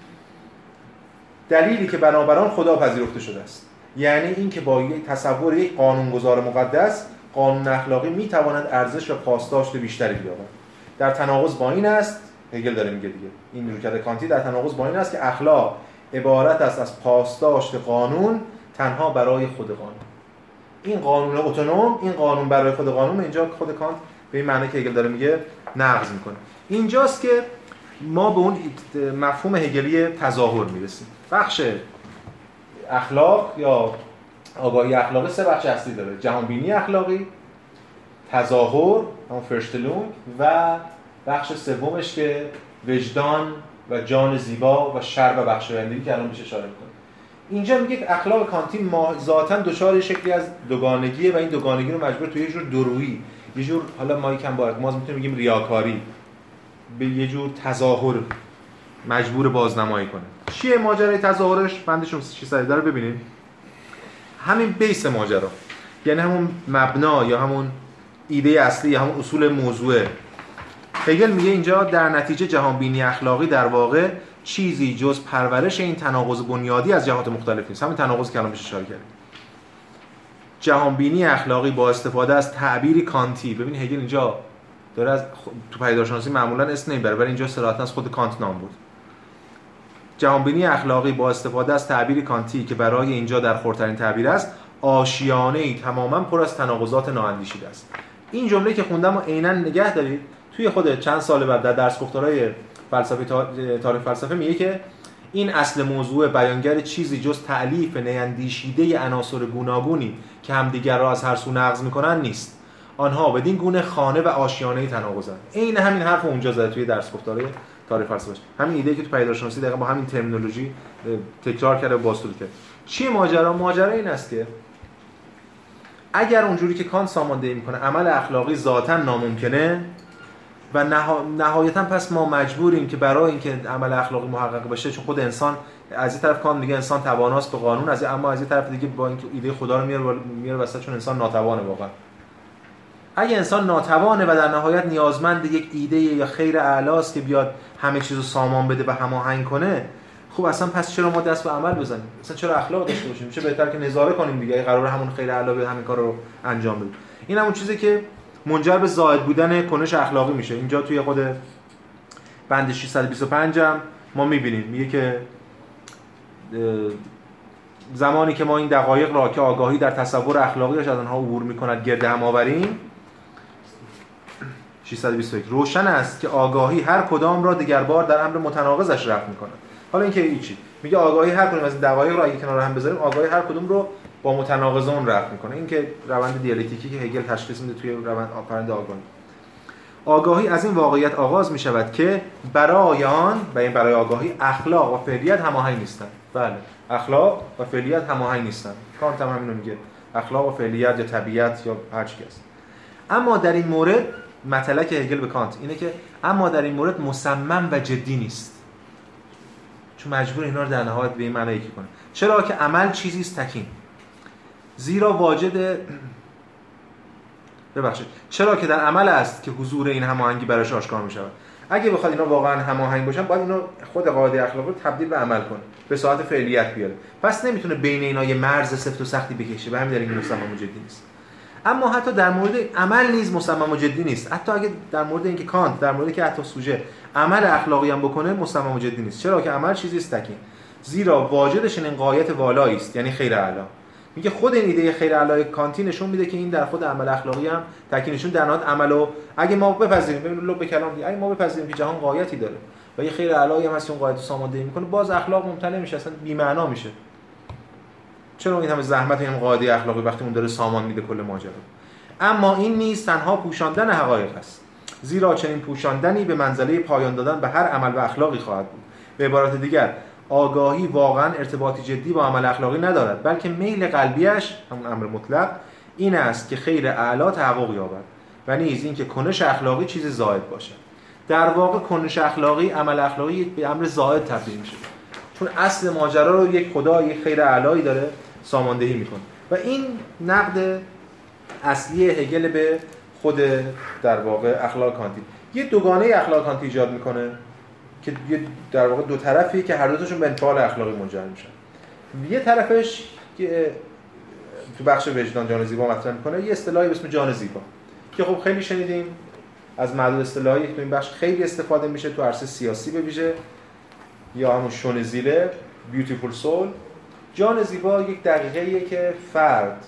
دلیلی که بنابراین خدا پذیرفته شده است یعنی اینکه با یک تصور یک قانونگذار مقدس قانون اخلاقی می‌تواند ارزش و پاسداشت بیشتری بیابد. در تناقض با این است، هگل داره میگه دیگه، این رویکرد کانتی در تناقض با این است که اخلاق عبارت است از پاسداشت قانون تنها برای خود قانون. این قانون اتونوم، این قانون برای خود قانون، اینجا خود کانت به این معنی که هگل داره میگه نقض میکنه. اینجاست که ما به اون مفهوم هگلی تظاهر میرسیم. بخش اخلاق یا آگاهی اخلاقی سه بخش اصلی داره: جهانبینی اخلاقی، تظاهر همون فرشتلونگ، و بخش سومش که وجدان و جان زیبا و شر و بخشایندگی که الان بهش اشاره می‌کنه. اینجا میگه اخلاق کانتی ما ذاتاً دچار شکلی از دوگانگیه و این دوگانگی رو مجبور توی یه جور درویی، یه جور، حالا ما یکم با ما میتونیم بگیم ریاکاری، به یه جور تظاهر مجبور بازنمایی کنه. چیه ماجرای تظاهرش؟ بندشون ششصد رو ببینید. همین بیس ماجرا، یعنی همون مبنا یا همون ایده اصلی یا همون اصول موضوعه. هگل میگه اینجا در نتیجه جهانبینی اخلاقی در واقع چیزی جز پرورش این تناقض بنیادی از جهات مختلف نیست. همین تناقضی که الان بهش اشاره کردیم. جهانبینی اخلاقی با استفاده از تعبیری کانتی، ببین هگل اینجا داره از تو پیداشناسی معمولا اسم نمیبره ولی اینجا صراحتاً از خود کانت نام برد. جهانبینی اخلاقی با استفاده از تعبیری کانتی که برای اینجا در خورترین تعبیر است، آشیانه‌ای تماماً پر از تناقضات نااندیشیده است. این جمله که خوندم و عیناً نگه دارید توی خود چند سال بعد در درس گفتارهای فلسفه تاریخ فلسفه میگه که این اصل موضوع بیانگر چیزی جز تألیف نیندیشیده عناصر گوناگونی که همدیگر را از هر سو نقض میکنن نیست. آنها بدین گونه خانه و آشیانه تناقضند. عین همین حرف اونجا زده توی درس گفتاره تاریخ فلسفه. همین ایده که تو پدیدارشناسی دقیقاً با همین ترمینولوژی تکرار کرده و باستول کرده. چیه ماجرا؟ ماجرا این است که اگر اونجوری که کانت ساماندهی میکنه عمل اخلاقی ذاتاً ناممکنه و نها... نهایتاً پس ما مجبوریم که برای اینکه عمل اخلاقی محقق بشه، چون خود انسان از این طرف کانت میگه انسان تواناست به قانون، از اما از این طرف دیگه با اینکه ایده خدا رو میاره میاره وسط، چون انسان ناتوانه واقعا. اگه انسان ناتوانه و در نهایت نیازمند یک ایده یا خیر اعلی است که بیاد همه چیزو سامان بده و هماهنگ کنه، خب اصلا پس چرا ما دست به عمل بزنیم؟ اصلا چرا اخلاق داشته باشیم؟ میشه بهتر که نظاره کنیم دیگه، اگه قراره همون خیر اعلی بیاد همین کار رو انجام بده. این همون چیزی که منجر به زائد بودن کنش اخلاقی میشه. اینجا توی خود بند ششصد و بیست و پنج هم ما میبینیم میگه که زمانی که ما این دقایق را که آگاهی در تصور اخلاقیش از آنها عبور میکند گرد هم آوریم، ششصد و بیست و یک، روشن است که آگاهی هر کدام را دیگربار در امر متناقضش رفع میکند. حالا اینکه هیچی میگه آگاهی هر کدوم از این دقایق را اگه کنار هم بذاریم، آگاهی هر کدوم رو با متناقض اون رفع میکنه. این که روند دیالکتیکی که هگل تشخیص میده توی روند آفرینده آگاهی. آگاهی از این واقعیت آغاز میشود که برای آن و این برای آگاهی اخلاق و فعلیت هماهنگ نیستند. بله، اخلاق و فعلیت هماهنگ نیستند. کانت هم همینو میگه، اخلاق و فعلیت یا طبیعت یا هر چی است. اما در این مورد مطلق هگل به کانت اینه که اما در این مورد مصمم و جدی نیست، چون مجبور اینا رو در نهایت به این معنی یکی کنه. چرا که عمل چیزی است تکین، زیرا واجد ببخشید چرا که در عمل است که حضور این هماهنگی براش آشکار می شود. اگه بخواد اینا واقعا هماهنگ باشن، باید اینو خود قاعده اخلاقی رو تبدیل به عمل کنه، به ساعت فعلیت بیاره. پس نمیتونه بین اینا یه مرز سفت و سختی بکشه، به همین دلیل مصمم و جدی نیست. اما حتی در مورد عمل نیز مصمم و جدی نیست. حتی اگه در مورد اینکه کانت در مورد که حتی سوژه عمل اخلاقی هم بکنه مصمم و جدی نیست. چرا که عمل چیزی است تکین، زیرا واجدش این غایت والایی است، یعنی خیر اعلی. میگه خود این ایده خیر اعلی کانتی نشون میده که این در خود عمل اخلاقی هم تکینشون در نهایت عملو اگه ما بپذیریم، ببین لب به کلام دیگه، اگه ما بپذیریم که جهان غایتی داره و یه خیر اعلی هم هست اون غایت رو ساماندهی میکنه، باز اخلاق ممتنع میشه، اصلا بی معنا میشه. چرا این همه زحمت این قاعده اخلاقی وقتی اون داره سامان میده کل ماجرا؟ اما این نیز تنها پوشاندن حقایق است، زیرا چنین پوشاندنی به منزله پایان دادن به هر عمل و اخلاقی خواهد بود. به عبارت دیگر آگاهی واقعا ارتباطی جدی با عمل اخلاقی ندارد، بلکه میل قلبیش همون امر مطلق این است که خیر اعلی تحقق یابد و نیز این که کنش اخلاقی چیز زائد باشد. در واقع کنش اخلاقی عمل اخلاقی به امر زائد تبدیل میشه، چون اصل ماجرا رو یک خدا، یک خیر اعلی داره ساماندهی میکنه. و این نقد اصلی هگل به خود در واقع اخلاق کانتی. یه دوگانه اخلاق کانتی ایجاد میکنه که در واقع دو طرفی که هر دو تاشون به انفعال اخلاقی منجر میشن. یه طرفش که تو بخش وجدان جان زیبا مطرح میکنه یه اصطلاحی به اسم جان زیبا که خب خیلی شنیدیم از معدود اصطلاحی که تو این بخش خیلی استفاده میشه تو عرصه سیاسی به ویژه، یا همون شون زیله بیوتیفول سول. جان زیبا یک دقیقه‌ایه که فرد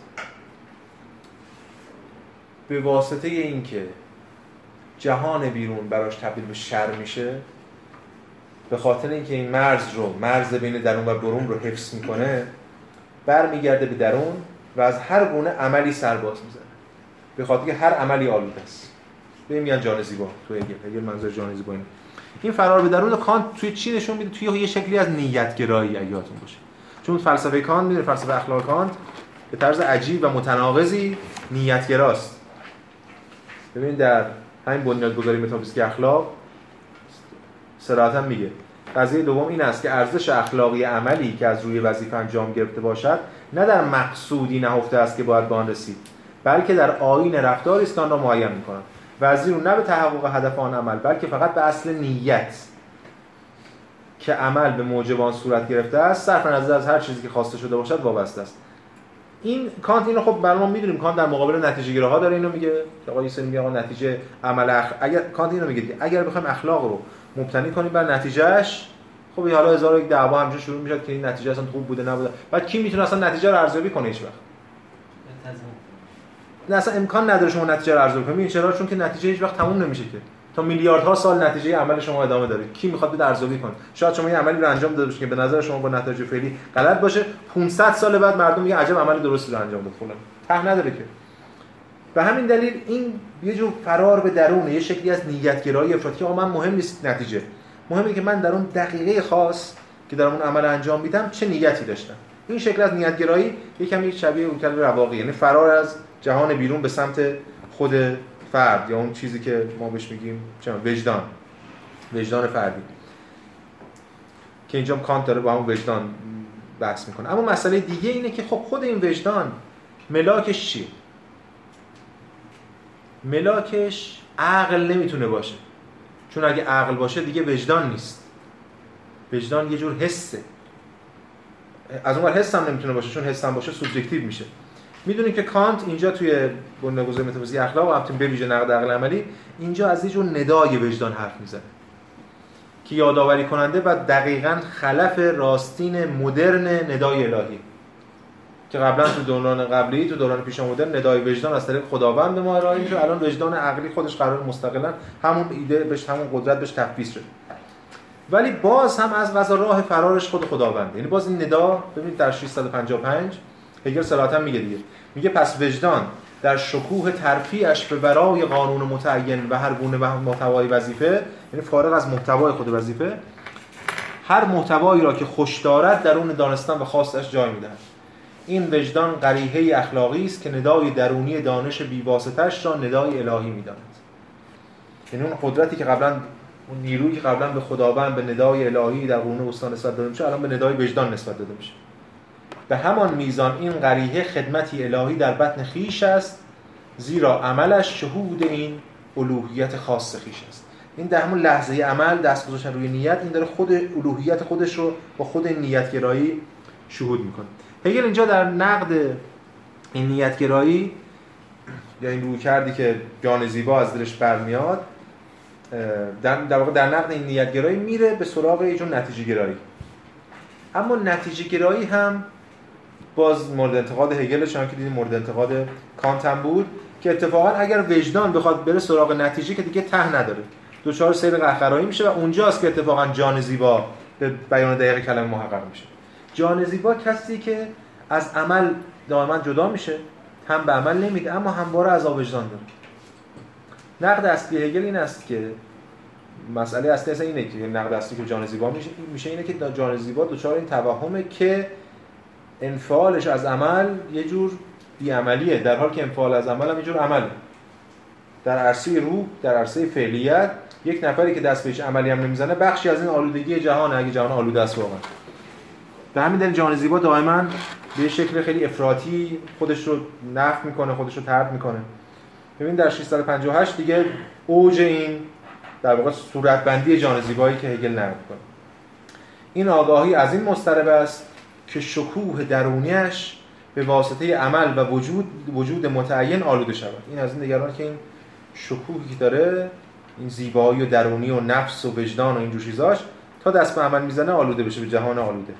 به واسطه اینکه جهان بیرون براش تبدیل به شر میشه، به خاطر اینکه این مرز رو مرز بین درون و برون رو حفظ میکنه، برمیگرده به درون و از هر گونه عملی سرباز میزنه، به خاطر که هر عملی آلوده است. به این میگن جان زیبا تو هگل. هگل منظور جان زیبا اینه. این فرار به درون کانت توی چی نشون میده؟ توی یه شکلی از نیت‌گرایی اگه یادتون باشه، چون فلسفه کانت میدونه فلسفه اخلاق کانت به طرز عجیب و متناقضی نیت‌گراست. ببین در همین بنیادگذاری متافیزیک اخلاق صراحتاً میگه قضیه دوم این است که ارزش اخلاقی عملی که از روی وظیفه انجام گرفته باشد نه در مقصودی نهفته است که باید به آن رسید، بلکه در آیین رفتاری است که آن را معین می‌کند و از این رو نه به تحقق هدف آن عمل، بلکه فقط به اصل نیت که عمل به موجب آن صورت گرفته است صرف نظر از هر چیزی که خواسته شده باشد وابسته است. این کانت اینو خب برام می‌دونیم کانت در مقابل نتیجه گیری‌ها داره اینو میگه که آقا یه میگه آقا نتیجه عمل اخ... اگر کانت اینو میگه اگر بخوایم اخلاق رو مبتنی کنیم بر نتیجهش، خب هزار و هزار و یک دعوا همینجوری شروع میشه که این نتیجه اصلا خوب بوده نبوده. بعد کی میتونه اصلا نتیجه رو ارزیابی کنه؟ هیچ وقت نه، اصلا امکان نداره شما نتیجه رو ارزیابی کنید. چرا؟ چون که نتیجه هیچ وقت تموم نمیشه که تا میلیاردها سال نتیجه عمل شما ادامه داره. کی میخواد بده ارزیابی کنه؟ شاید شما یه عملی رو انجام داده باشید که به نظر شما با نتایج فعلی غلط باشه، پانصد سال بعد مردم میگن عجب عمل درستی رو انجام داد فلان. ته نداره که. به همین دلیل این یه جور فرار به درون، یه شکلی از نیت‌گرایی افراطی که من مهم نیست نتیجه. مهمه که من در اون دقیقه خاص که دارم اون عمل انجام میدم چه نیتی داشتم. این شکل از نیت‌گرایی یکم یک شبیه اون کلمه رواقی، یعنی فرار از جهان بیرون به سمت خود فرد یا اون چیزی که ما بهش میگیم چه وجدان، وجدان فردی که اینجا کانت داره با همون وجدان بحث میکنه. اما مسئله دیگه اینه که خب خود این وجدان ملاکش چیه؟ ملاکش عقل نمیتونه باشه، چون اگه عقل باشه دیگه وجدان نیست. وجدان یه جور حسه. از اون ور حس هم نمیتونه باشه، چون حس هم باشه سوبژکتیو میشه. میدونید که کانت اینجا توی بنیانگذاری متافیزیک اخلاق و البته به ویژه نقد عقل عملی اینجا از یه جور ندای وجدان حرف میزنه که یادآوری کننده و دقیقاً خلف راستین مدرن ندای الهی که قبلا تو دوران قبلی تو دوران پیشا مدرن ندای وجدان از طریق خداوند به ما ارائه میشه، الان وجدان عقلی خودش قرار مستقلاً همون ایده بهش، همون قدرت بهش تفویض شده. ولی باز هم از قضا راه فرارش خود خداونده. یعنی باز این ندا ببینید در ششصد و پنجاه و پنج هگل صراحتاً میگه دیگه، میگه پس وجدان در شکوه ترفیعش به ورای قانون متعین و هر گونه محتوای وظیفه، یعنی فارغ از محتوای خود وظیفه، هر محتوایی را که خوش دارد درون دانستن و خواستش جای میدهد. این وجدان قریحه اخلاقی است که ندای درونی دانش بی‌واسطه‌اش را ندای الهی میداند. یعنی اون قدرتی که قبلا، اون نیرویی که قبلا به خداوند به ندای الهی در قرون وسطا نسبت داده میشه، الان به ندای وجدان نسبت داده میشه. به همان میزان این قریحه خدمتی الهی در بطن خیش است، زیرا عملش شهود این الوهیت خاص خیش است. این در همون لحظه عمل دست گذاشتن روی نیت، این داره خود الوهیت خودش رو با خود نیت‌گرایی شهود میکنه. هگل اینجا در نقد این نیت‌گرایی یا این رویکردی که جان زیبا از دلش برمیاد، در در واقع در نقد این نیت‌گرایی میره به سراغ یه جور نتیجه‌گرایی. اما نتیجه‌گرایی هم باز مورد انتقاد هگل، چون که دیدیم مورد انتقاد کانت هم بود که اتفاقا اگر وجدان بخواد بره سراغ نتیجه که دیگه ته نداره، دوچار سیر قهقرایی میشه و اونجاست که اتفاقا جان زیبا به بیان دقیق کلمه محقق میشه. جان زیبا کسی که از عمل دائما جدا میشه، هم به عمل نمیده اما همواره از وجدان داره. نقد اصلی هگل این است که مسئله اصلی اصلا اینه که نقد اصلی که جان زیبا میشه میشه اینه که جان زیبا دوچار این توهمه که انفعالش از عمل یه جور بی‌عملیه، در حالی که انفعال از عمل هم یه جور عمله. در عرصه روح، در عرصه فعلیت، یک نفری که دست بهش عملی هم نمیزنه بخشی از این آلودگی جهان، اگه جهان آلوده است واقعا. به همین دلیل جان زیبا دائما به شکل خیلی افراطی خودش رو نفی میکنه، خودش رو طرد میکنه. ببین در ششصد و پنجاه و هشت دیگه اوج این در واقع صورتبندی جان زیبایی که هگل نقد میکنه. این آگاهی از این مضطرب است که شکوه درونیش به واسطه عمل و وجود وجود متعین آلوده شود. این از این نگران که این شکوهی که داره، این زیبایی و درونی و نفس و وجدان و این جور چیزاش تا دست به عمل میزنه آلوده بشه، به جهان آلوده.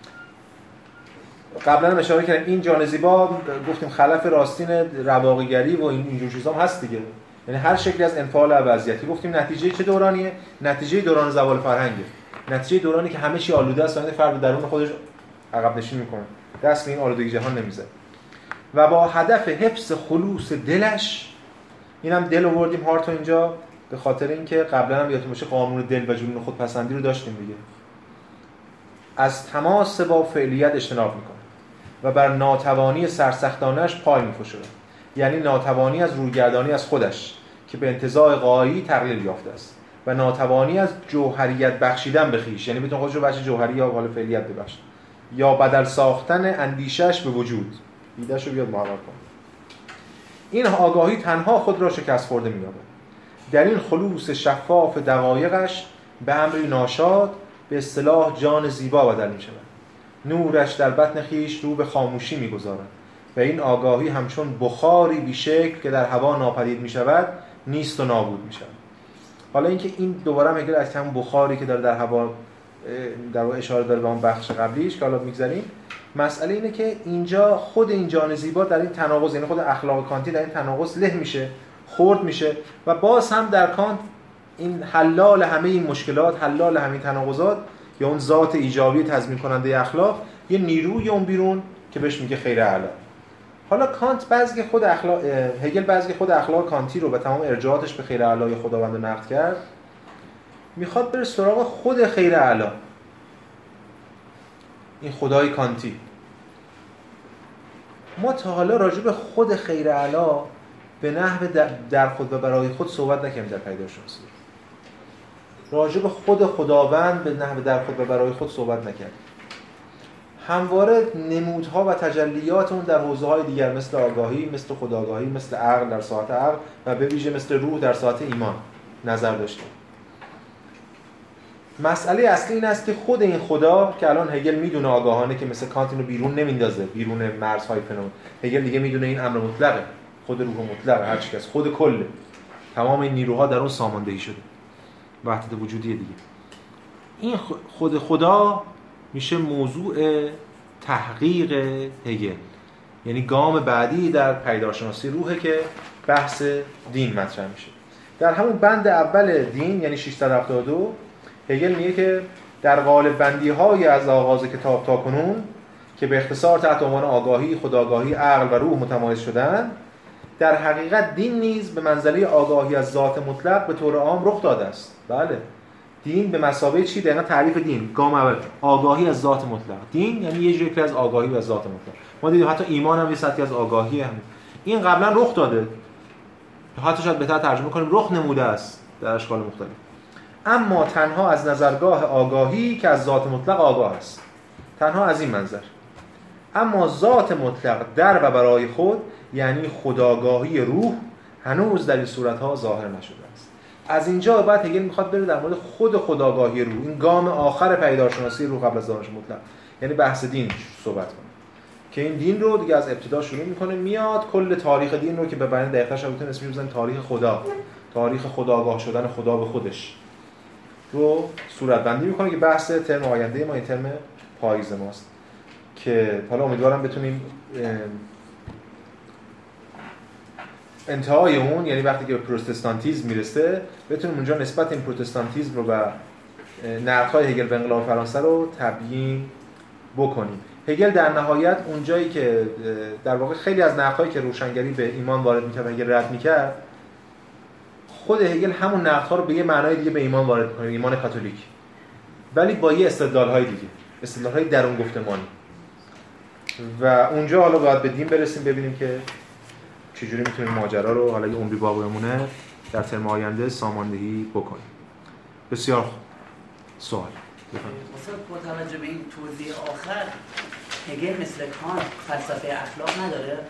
قبلا هم اشاره کردم این جان زیبا گفتیم خلف راستین رواقیگری و این این جور چیزا هم هست دیگه. یعنی هر شکلی از انفعال وضعیتی. گفتیم نتیجه چه دورانیه؟ نتیجه دوران زوال فرهنگه. نتیجه دورانی که همه چی آلوده است و فرد درون خودش عقب نشین میکنه، دست به این آلودگی جهان نمیزنه. و با هدف حفظ خلوص دلش، اینم دل آوردیم هارت اینجا به خاطر اینکه قبلا هم یادتون باشه قانون دل و جنون خودپسندی رو داشتیم دیگه. از تماس با فعلیت اجتناب میکنه و بر ناتوانی سرسختانش پای میفشاره. یعنی ناتوانی از رویگردانی از خودش که به انتزاع غایی تقلیل یافته است و ناتوانی از جوهریت بخشیدن به خویش، یعنی بتونه خودش رو بخش جوهری یا حال فعلیت ببخشه، یا بدل ساختن اندیشش به وجود، ایده‌ش رو بیاد محقق کنه. این آگاهی تنها خود را شکست خورده می‌یابد. در این خلوص شفاف دقایقش به امری ناشاد به اصطلاح جان زیبا بدل می‌شود. نورش در بطن خیش رو به خاموشی می‌گذارد و این آگاهی همچون بخاری بی‌شکل که در هوا ناپدید می‌شود نیست و نابود می‌شود. حالا اینکه این دوباره هم هگل از همون بخاری که داره در هوا در واقع اشاره داره به اون بخش قبلیش که حالا میگذاریم، مسئله اینه که اینجا خود این جان زیبا در این تناقض، یعنی خود اخلاق کانتی در این تناقض له میشه، خرد میشه و باز هم در کانت این حلال همه این مشکلات، حلال همه تناقضات، یا اون ذات ایجابی تضمین کننده اخلاق، یه نیروی اون بیرون که بهش میگه خیر اعلی. حالا کانت بعضی خود اخلاق هگل بعضی خود اخلاق کانتی رو به تمام ارجاعاتش به خیر اعلی خداوند نقد کرد، میخواد بره سراغ خود خیر اعلی، این خدای کانتی. ما تا حالا راجع به خود خیر اعلی به نحو در خود و برای خود صحبت نکردیم در پیدایشناسی. راجع به خود خداوند به نحو در خود و برای خود صحبت نکردیم. همواره نمودها و تجلیات اون در حوزه‌های دیگر مثل آگاهی، مثل خودآگاهی، مثل عقل در ساعت عقل و به ویژه مثل روح در ساعت ایمان نظر داشتیم. مسئله اصلی این است که خود این خدا که الان هگل میدونه آگاهانه که مثل کانت اینو بیرون نمیندازه، بیرون مرزهای فنومن. هگل دیگه میدونه این امر مطلقه، خود روح مطلقه، هر چی که است، خود کله. تمام این نیروها در اون ساماندهی شده. وحدت وجودی دیگه. این خود خدا میشه موضوع تحقیق هگل، یعنی گام بعدی در پیداشناسی روحه که بحث دین مطرح میشه. در همون بند اول دین یعنی ششصد و هفتاد و دو هگل میگه که در قالب بندی‌های از آغاز کتاب تا کنون که به اختصار تحت عنوان آگاهی، خودآگاهی، عقل و روح متمایز شدن، در حقیقت دین نیز به منزله آگاهی از ذات مطلق به طور عام رخ داده است. بله، دین به مثابه چی؟ دقیقاً تعریف دین گام اول آگاهی از ذات مطلق. دین یعنی یه جوری از آگاهی از ذات مطلق. ما دیدیم حتی ایمان هم یه سطحی از آگاهی هم. این قبلا رخ داده، حتی شاید بهتر ترجمه کنیم رخ نموده است در اشکال مختلف. اما تنها از نظرگاه آگاهی که از ذات مطلق آگاه است، تنها از این منظر. اما ذات مطلق در و برای خود یعنی خودآگاهی روح هنوز در این صورت‌ها ظاهر نشده است. از اینجا بعد هگل میخواد بره در مورد خود خودآگاهی روح، این گام آخر پیداشناسی روح قبل از دانش مطلق، یعنی بحث دین صحبت کنه که این دین رو دیگه از ابتدا شروع میکنه، میاد کل تاریخ دین رو که به بیان دقیقش رو بتونه اسمش بزنیم تاریخ خدا، تاریخ خودآگاه شدن خدا به خودش رو صورت بندی میکنه که بحث ترم آینده ما این ترم پاییز ماست که حالا امیدوارم بتونیم انتهای اون، یعنی وقتی که به پروتستانتیسم میرسه، بتونیم اونجا نسبت این پروتستانتیسم رو و نقدهای هگل به انقلاب فرانسه رو تبیین بکنیم. هگل در نهایت اونجایی که در واقع خیلی از نقدهایی که روشنگری به ایمان وارد میکرد و هگل رد میکرد، خود هگل همون نقدها رو به یه معنای دیگه به ایمان وارد میکنه، ایمان کاتولیک، ولی با یه استدلال‌های دیگه، استدلال‌های درون گفتمانی. و اونجا حالا باید به دین برسیم، ببینیم که چجوری میتونیم ماجرا رو حالا یه عمری باقی بمونه در ترم آینده ساماندهی بکنیم. بسیار خوب. سوال مثلا با توجه به این توضیح آخر، هگل مثل کانت فلسفه اخلاق نداره؟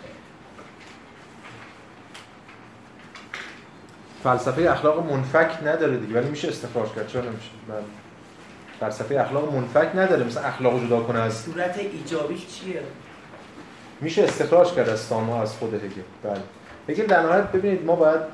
فلسفه اخلاق منفک نداره دیگه، ولی میشه استخراج کرد. چرا نمیشه؟ فلسفه اخلاق منفک نداره، مثلا اخلاق جدا کنه از صورت ایجابیش چیه؟ میشه استخراج کرد از ساما، از خود هگل. بله. هگل در نهایت ببینید ما باید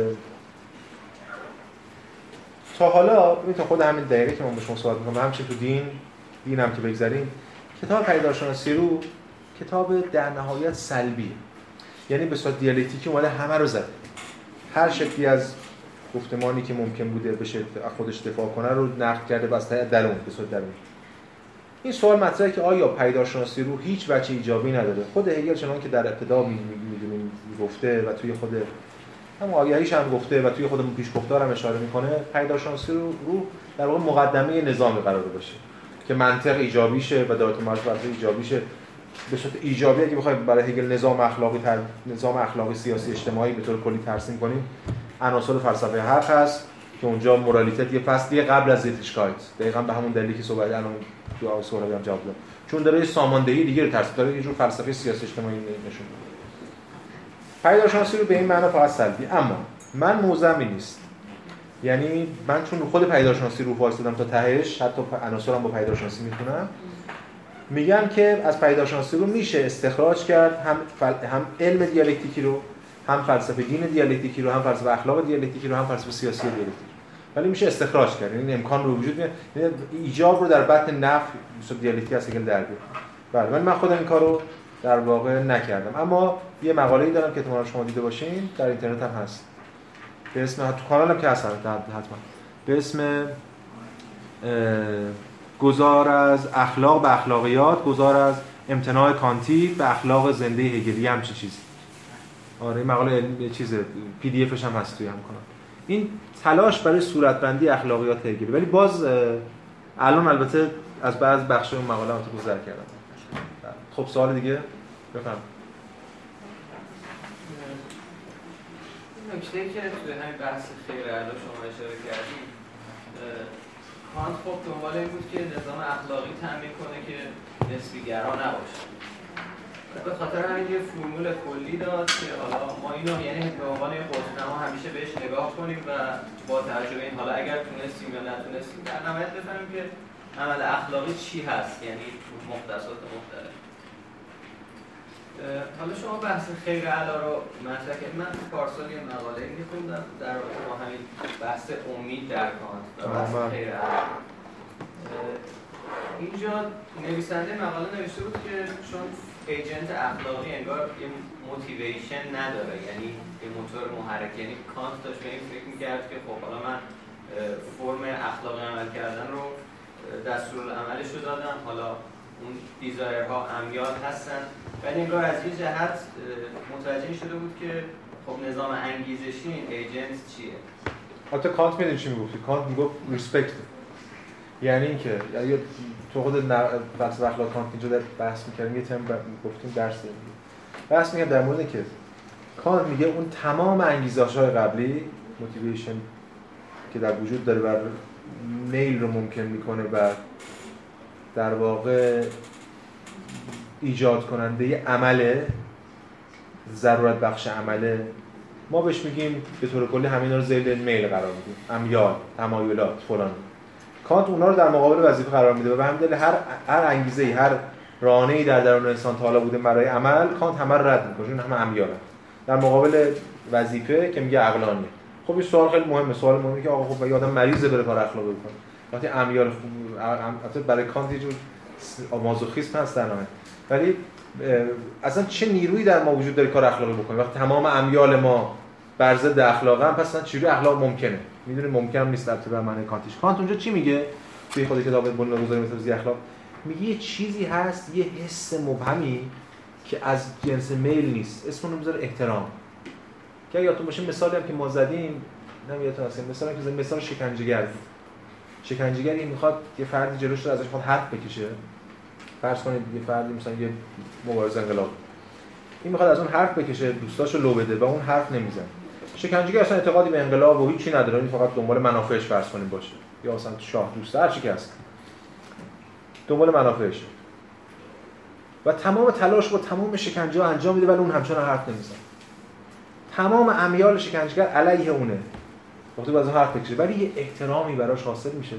تا حالا ببینید تا خود همین دقیقه که ما با شما صحبت می‌کنم، همچنین تو دین دین هم که بگذاریم، کتاب پیداشناسی رو کتاب در نهایت سلبیه، یعنی به صورت دیالکتیکی اومده همه رو زده، هر شکلی از گفتمانی که ممکن بوده بشه خودش دفاع کنه رو نقد کرده بس درون به صورت درون. این سوال مطرحه که آیا پیداشناسی رو هیچ وجه ایجابی نداره؟ خود هگل چنان که در ابتدا می‌دونیم گفته و توی خود هم آگاهیش هم گفته و توی خود پیشگفتار هم اشاره میکنه، پیداشناسی رو رو در واقع مقدمه نظامی قرار باشه که منطق ایجابیشه و دایره معرفت ایجابیشه. به صورت ایجابی اگه بخوایم برای هگل نظام اخلاقی تر... نظام اخلاقی سیاسی اجتماعی به طور کلی ترسیم کنیم، عناصر فلسفه حق هست که اونجا مورالیته یه فصلی قبل از زیتشکایت، دقیقاً به همون دلیلی که صحبت الان تو سوال هم جواب داد، چون داره ساماندهی دیگه رو ترسیم، داره یه جور فلسفه سیاسی اجتماعی نشون میده. پیداشناسی رو به این معنا فقط سلبی. اما من موضعم این نیست، یعنی من چون خود پیداشناسی رو وایسادم تا تهش، حتی عناصرم با پیداشناسی میخونم، میگم که از پیداشناسی رو میشه استخراج کرد هم فل... هم علم دیالکتیکی رو، هم فلسفه دین دیالکتیکی رو، هم فلسفه اخلاق دیالکتیکی رو، هم فلسفه سیاسی دیالکتیکی، ولی میشه استخراج کرد، یعنی امکان رو وجود میاد، یعنی ایجاب رو در بطن نفی مثل دیالکتیک از هگل در بیاره. بله، من من خودم این کارو در واقع نکردم، اما یه مقاله‌ای دارم که احتمالاً شما دیده باشین، در اینترنت هم هست، به اسم تو کانالم که هست حتما به اسم گذار از اخلاق به اخلاقیات، گذار از امتناع کانتی به اخلاق زنده هگلی، همچین چیزی. آره این مقاله چیز پی دی افش هم هست توی هم کنم. این تلاش برای صورتبندی اخلاقیات هگلی، ولی باز الان البته از بعض بخش اون مقاله هم تو گذر کردم. خب سوال دیگه بفهم. نکته‌ای که توی همین بحث خیر اعلی شما اشاره کردید، کانت خب دنبال این بود که نظام اخلاقی تامین کنه که نسبی‌گرا نباشه. به خاطر همین یه فرمول کلی داد که حالا ما اینو یعنی به عنوان یه قطب‌نما همیشه بهش نگاه کنیم و با توجه به این حالا اگر تونستیم یا نتونستیم در نهایت بفهمیم که عمل اخلاقی چی هست، یعنی مختصات مختلف. حالا شما بحث خیر اعلی رو مطرح کردید. من پارسال یه مقاله می‌خوندم در رابطه با همین بحث امید در کانت و بحث خیر اعلی. اینجا نویسنده مقاله نوشته بود که چون ایجنت اخلاقی انگار یه موتیویشن نداره، یعنی یه موتور محرک، یعنی کانت داشت به این فکر می‌کرد که خب حالا من فرم اخلاقی عمل کردن رو دستورالعملش رو دادم، حالا اون دیزایرها امیال هستن، ولی انگار از یه جهت متوجه شده بود که خب نظام انگیزشی این ایجنت چیه. حتی کانت میدونی چی میگفت؟ کانت میگفت ریسپکت، یعنی اینکه یعنی تو خود فلسفه اخلاق کانت اینجا در بحث می‌کردیم، یه ترم گفتیم درس دادیم بحث می‌کردیم در مورد که کانت میگه اون تمام انگیزش‌های قبلی موتیویشن که در وجود داره بر میل رو ممکن میکنه و در واقع ایجاد کننده عمله، ضرورت بخش عمله، ما بهش میگیم به طور کلی همینا رو ذیل میل قرار میدیم، امیال، تمایلات فلان. کانت اونا رو در مقابل وظیفه قرار میده و به همین دلیل هر هر انگیزه‌ای، هر رانه‌ای در درون انسان تا حالا بوده برای عمل، کانت همه رو رد میکنه، همه امیال در مقابل وظیفه که میگه عقلانیه. خب این سوال خیلی مهمه، سوال مهمه که آقا خب یه آدم مریضه بره کار اخلاقی بکنه. وقتی امیال البته برای کانت یه جور مازوخیسم هست در نامه، ولی اصلا چه نیرویی در ما وجود داره کار اخلاقی بکنه وقتی تمام امیال ما بر ضد اخلاقه هم، پس چجوری اخلاق ممکنه؟ میدونید ممکن نیست البته به معنی کانتیش. کانت اونجا چی میگه توی خود کتاب بنیان‌گذاری متافیزیک اخلاق؟ میگه یه چیزی هست، یه حس مبهمی که از جنس میل نیست، اسمش رو میذاره احترام. که یادتون باشه مثالی هم که ما زدیم، نمیادتون اصلا مثالی که زدیم، مثال شکنجهگر. شکنجهگری میخواد یه فردی جلوش رو ازش میخواد حرف بکشه. فرض کنید یه فردی مثلا یه مبارز انقلاب، این میخواد از اون حرف بکشه، دوستاشو لو بده و اون حرف نمیزنه. شکنجهگر اصلا اعتقادی به انقلاب و هیچی نداره، این فقط دنبال منافعش فرض کنیم باشه، یا اصلا شاه دوست هر چی که هست دنبال منافعش و تمام تلاش با تمام شکنجه ها انجام میده ولی اون همچنان حرف نمیزنه. تمام امیال شکنجهگر علیه اونه، وقتی باز حرف بکشه، ولی یه احترامی براش حاصل میشه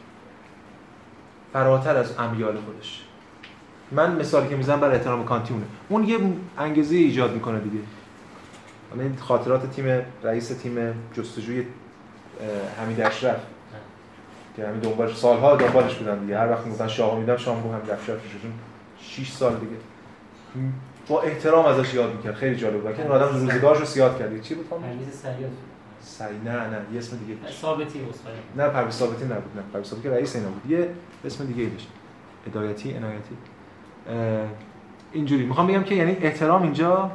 فراتر از امیال خودش. من مثالی که میزنم برای احترام کانتیونه، اون یه انگیزه ایجاد میکنه دیگه. حالا این خاطرات تیم رئیس تیم جستجوی حمید اشرف که همین دنبالش سالها دنبالش بودن دیگه، هر وقت میگفتن شاه میدم شاه میگم حمید اشرف شدون شش سال دیگه با احترام ازش یاد میکرد. خیلی جالب بود که این آدم روزگارش رو سیاد کرد. چی بود فهمید؟ پرویز سریات. سری نه نه یه اسم دیگه داشت. ثابتی اصفهانی. نه پرویز ثابتی نبود، نه پرویز ثابتی که رئیس اینا بود. یه اسم دیگه داشت. هدایتی، عنایتی. اینجوری میخوام بگم که یعنی احترام اینجا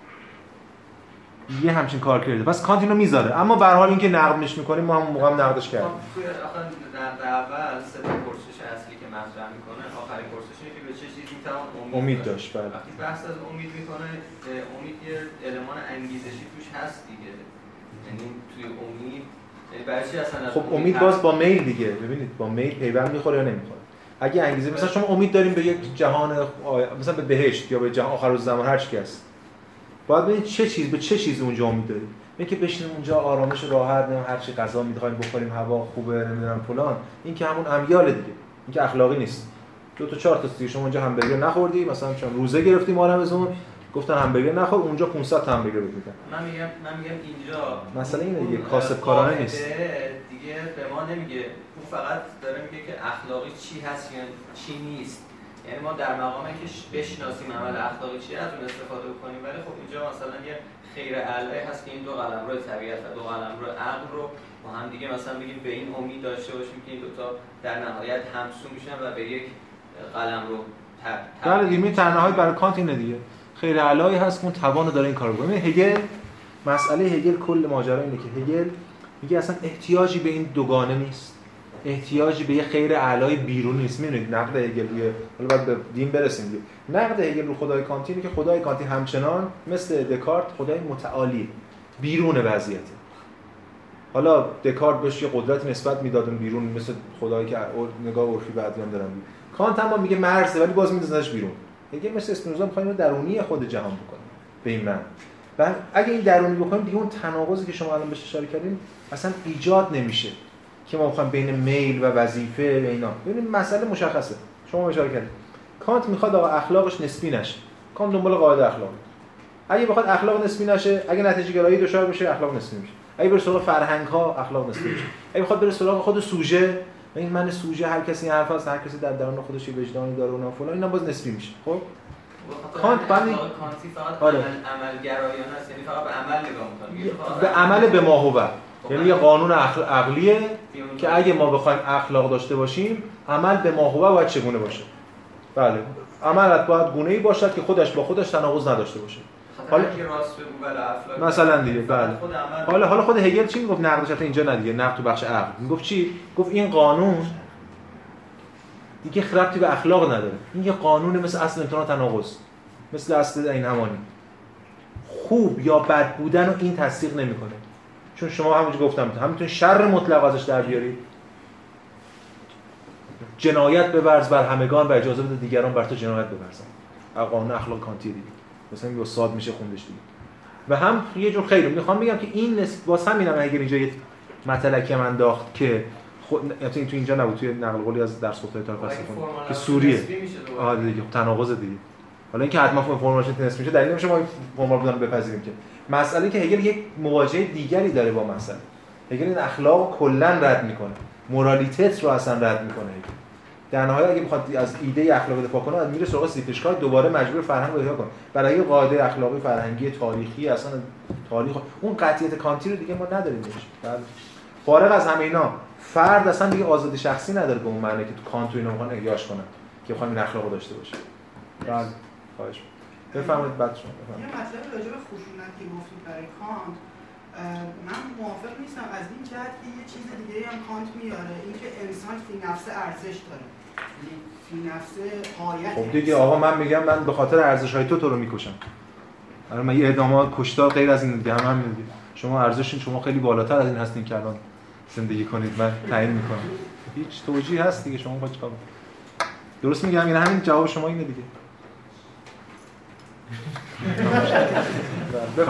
یه همچین کار کرده. پس کانت اینو میذاره، اما به هر حال اینکه نقدش میکنیم ما هم موقع هم نقدش کردیم. توی آخر نقد اول سه تا پرسش اصلی که مطرح میکنه، آخرین پرسش اینه که به چه چیزی میتوان امید, امید داشت. بله. وقتی بحث از امید میکنه، امید یه المان انگیزشی توش هست دیگه. یعنی توی امید یعنی برای چی اصلا خب امید باز با میل دیگه، ببینید با میل پیوند میخوره یا نمیخوره. اگه انگیزه مثلا شما امید داریم به یک جهان مثلا به بهشت یا به جهان آخر الزمان هر چی که هست، باید ببینید چه چیز به چه چیز اونجا امید دارید. اینکه بشینیم اونجا آرامش راحت، نه هر چی غذا می‌خوایم بخوریم، هوا خوبه، نمیدونم فلان، این که همون امیال دیگه، این که اخلاقی نیست. دو تا چهار تا دیگه شما اونجا همبرگر نخوردی، مثلا چون روزه گرفتیم ما هم از اون گفتن همبرگر نخور، اونجا پانصد تا همبرگر بهت میدن. من میگم من میگم اینجا مثلا اینه دیگه کاسبکارانه نیست دیگه، به ما نمیگه، اون فقط داره میگه که اخلاقی چی هست یا چی نیست. یعنی ما در مقام اینکه بشناسیم عمل اخلاقی چیه از اون استفاده کنیم، ولی خب اینجا مثلا یه خیر اعلایی هست که این دو قلمرو طبیعت و دو قلمرو عقل رو با هم دیگه مثلا بگیم به این امید داشته باشیم که این دو تا در نهایت همسو میشن و به یک قلمرو تبدیل. بله دیگه در نهایت برای کانت اینه دیگه. خیر اعلایی هست که اون توانو داره این کارو بکنه. هگل مسئله هگل کل ماجرا اینه که هگل میگه اصلا احتیاجی به این دوگانه نیست. احتیاجی به یه خیر اعلای بیرونی نیست. میدونید نقد هگل روی حالا بعد به دین برسیم دیگه. نقد هگل رو خدای کانتی اینه که خدای کانتی همچنان مثل دکارت خدای متعالی بیرون وضعیته. حالا دکارت بهش یه قدرت نسبت میداد اون بیرون مثل خدایی که نگاه عرفی بعدیان دارن. کانت هم میگه مرزه ولی باز میذارنش بیرون. هگل مثل اسپینوزا میخواد اینو درونی خود جهان بکنه. به این معنی. و اگه این درونی بکنیم دیگه اون تناقضی که شما الان بهش اشاره کردین اصلا ایجاد نمیشه. که ما میخوایم بین میل و وظیفه و اینا. ببینید مسئله مشخصه. شما اشاره کردید. کانت میخواد آقا اخلاقش نسبی نشه. کانت دنبال قاعده اخلاقی. اگه بخواد اخلاق نسبی نشه، اگه نتیجه گرایی دچار بشه، اخلاق نسبی میشه. اگه بره سراغ فرهنگ ها، اخلاق نسبی میشه. اگه بخواد بره سراغ خود سوژه، این من سوژه هر کسی این حرف هست، هر کسی در درون خودش یه وجدانی داره اونها فلان، اینا باز نسبی میشه. خب کانت بنی کانتی فقط آره. عمل عملگرایانه است، یعنی فقط به عمل نگاه می‌کنه. به عمل به ماهوه. یعنی یه قانون عقلیه که اگه ما بخوایم اخلاق داشته باشیم عمل به ماهوه باید چگونه باشه. بله عملت باید گونه‌ای باشد که خودش با خودش تناقض نداشته باشه. حالا که راست بگو بله اخلاق مثلا دیگه بله حالا حالا خود هگل چی میگفت نقدش حتی اینجا ندیگه نقد تو بخش عقل میگفت چی گفت این قانون دیگه ربطی به اخلاق نداره این یه قانون مثل اصل امتناع تناقض مثل اصل این همانی خوب یا بد بودن رو این تصدیق نمیکنه چون شما همونجوری گفتم هم میتونید شر مطلق ازش در بیارید جنایت بورز بر همگان و اجازه بده دیگران بر تو جنایت بورزن قانون اخلاق کانتی دیگه مثلا این استاد میشه خوندش دیگه و هم یه جور خیلی میخوام بگم که این واسه همینم اگه اینجا یه مطلقی من انداخت که خود این تو اینجا نبود توی نقل قولی از درس گفتار تاریخ فلسفه که سوریه آها دیگه تناقض دیگه حالا اینکه حتما فرمولش تنس میشه دلیل نمیشه ما فرمول بودن بپذیریم که مسئله که هگل یک مواجهه دیگری داره با مسئله هگل این اخلاق کلا رد میکنه مورالیتت رو اصلا رد میکنه هگل در نهایت اگه بخواد از ایده اخلاقی دفاع کنه میره سراغ سیپشکای دوباره مجبور فرهنگ رو احیا کنه برای قاعده اخلاقی فرهنگی تاریخی اصلا تاریخ اون قطعیت کانتی رو دیگه ما نداریم بهش بله فارغ از همه اینا فرد اصلا دیگه آزادی شخصی نداره به اون معنی که تو کانت و اینا میخوان احیاش کنن که بخوام این اخلاقو داشته باشه بله خواهش بفرمایید بعد شما بفرمایید یه مطلب راجع به خشونت که گفتید برای کانت من موافق نیستم از این جهت که یه چیز دیگه هم کانت میاره اینکه انسان فی نفس ارزش داره فی نفس غایت خب دیگه آقا من میگم من به خاطر ارزش‌های تو تو رو میکشم الان من یه اعدام کشتار غیر از این دیگه هم همین دیگه شما ارزشین شما خیلی بالاتر از این هستین که الان زندگی کنید من تعیین میکنم هیچ توجیه هست دیگه شما باید چیکار درست میگم این همین جواب شما اینه دیگه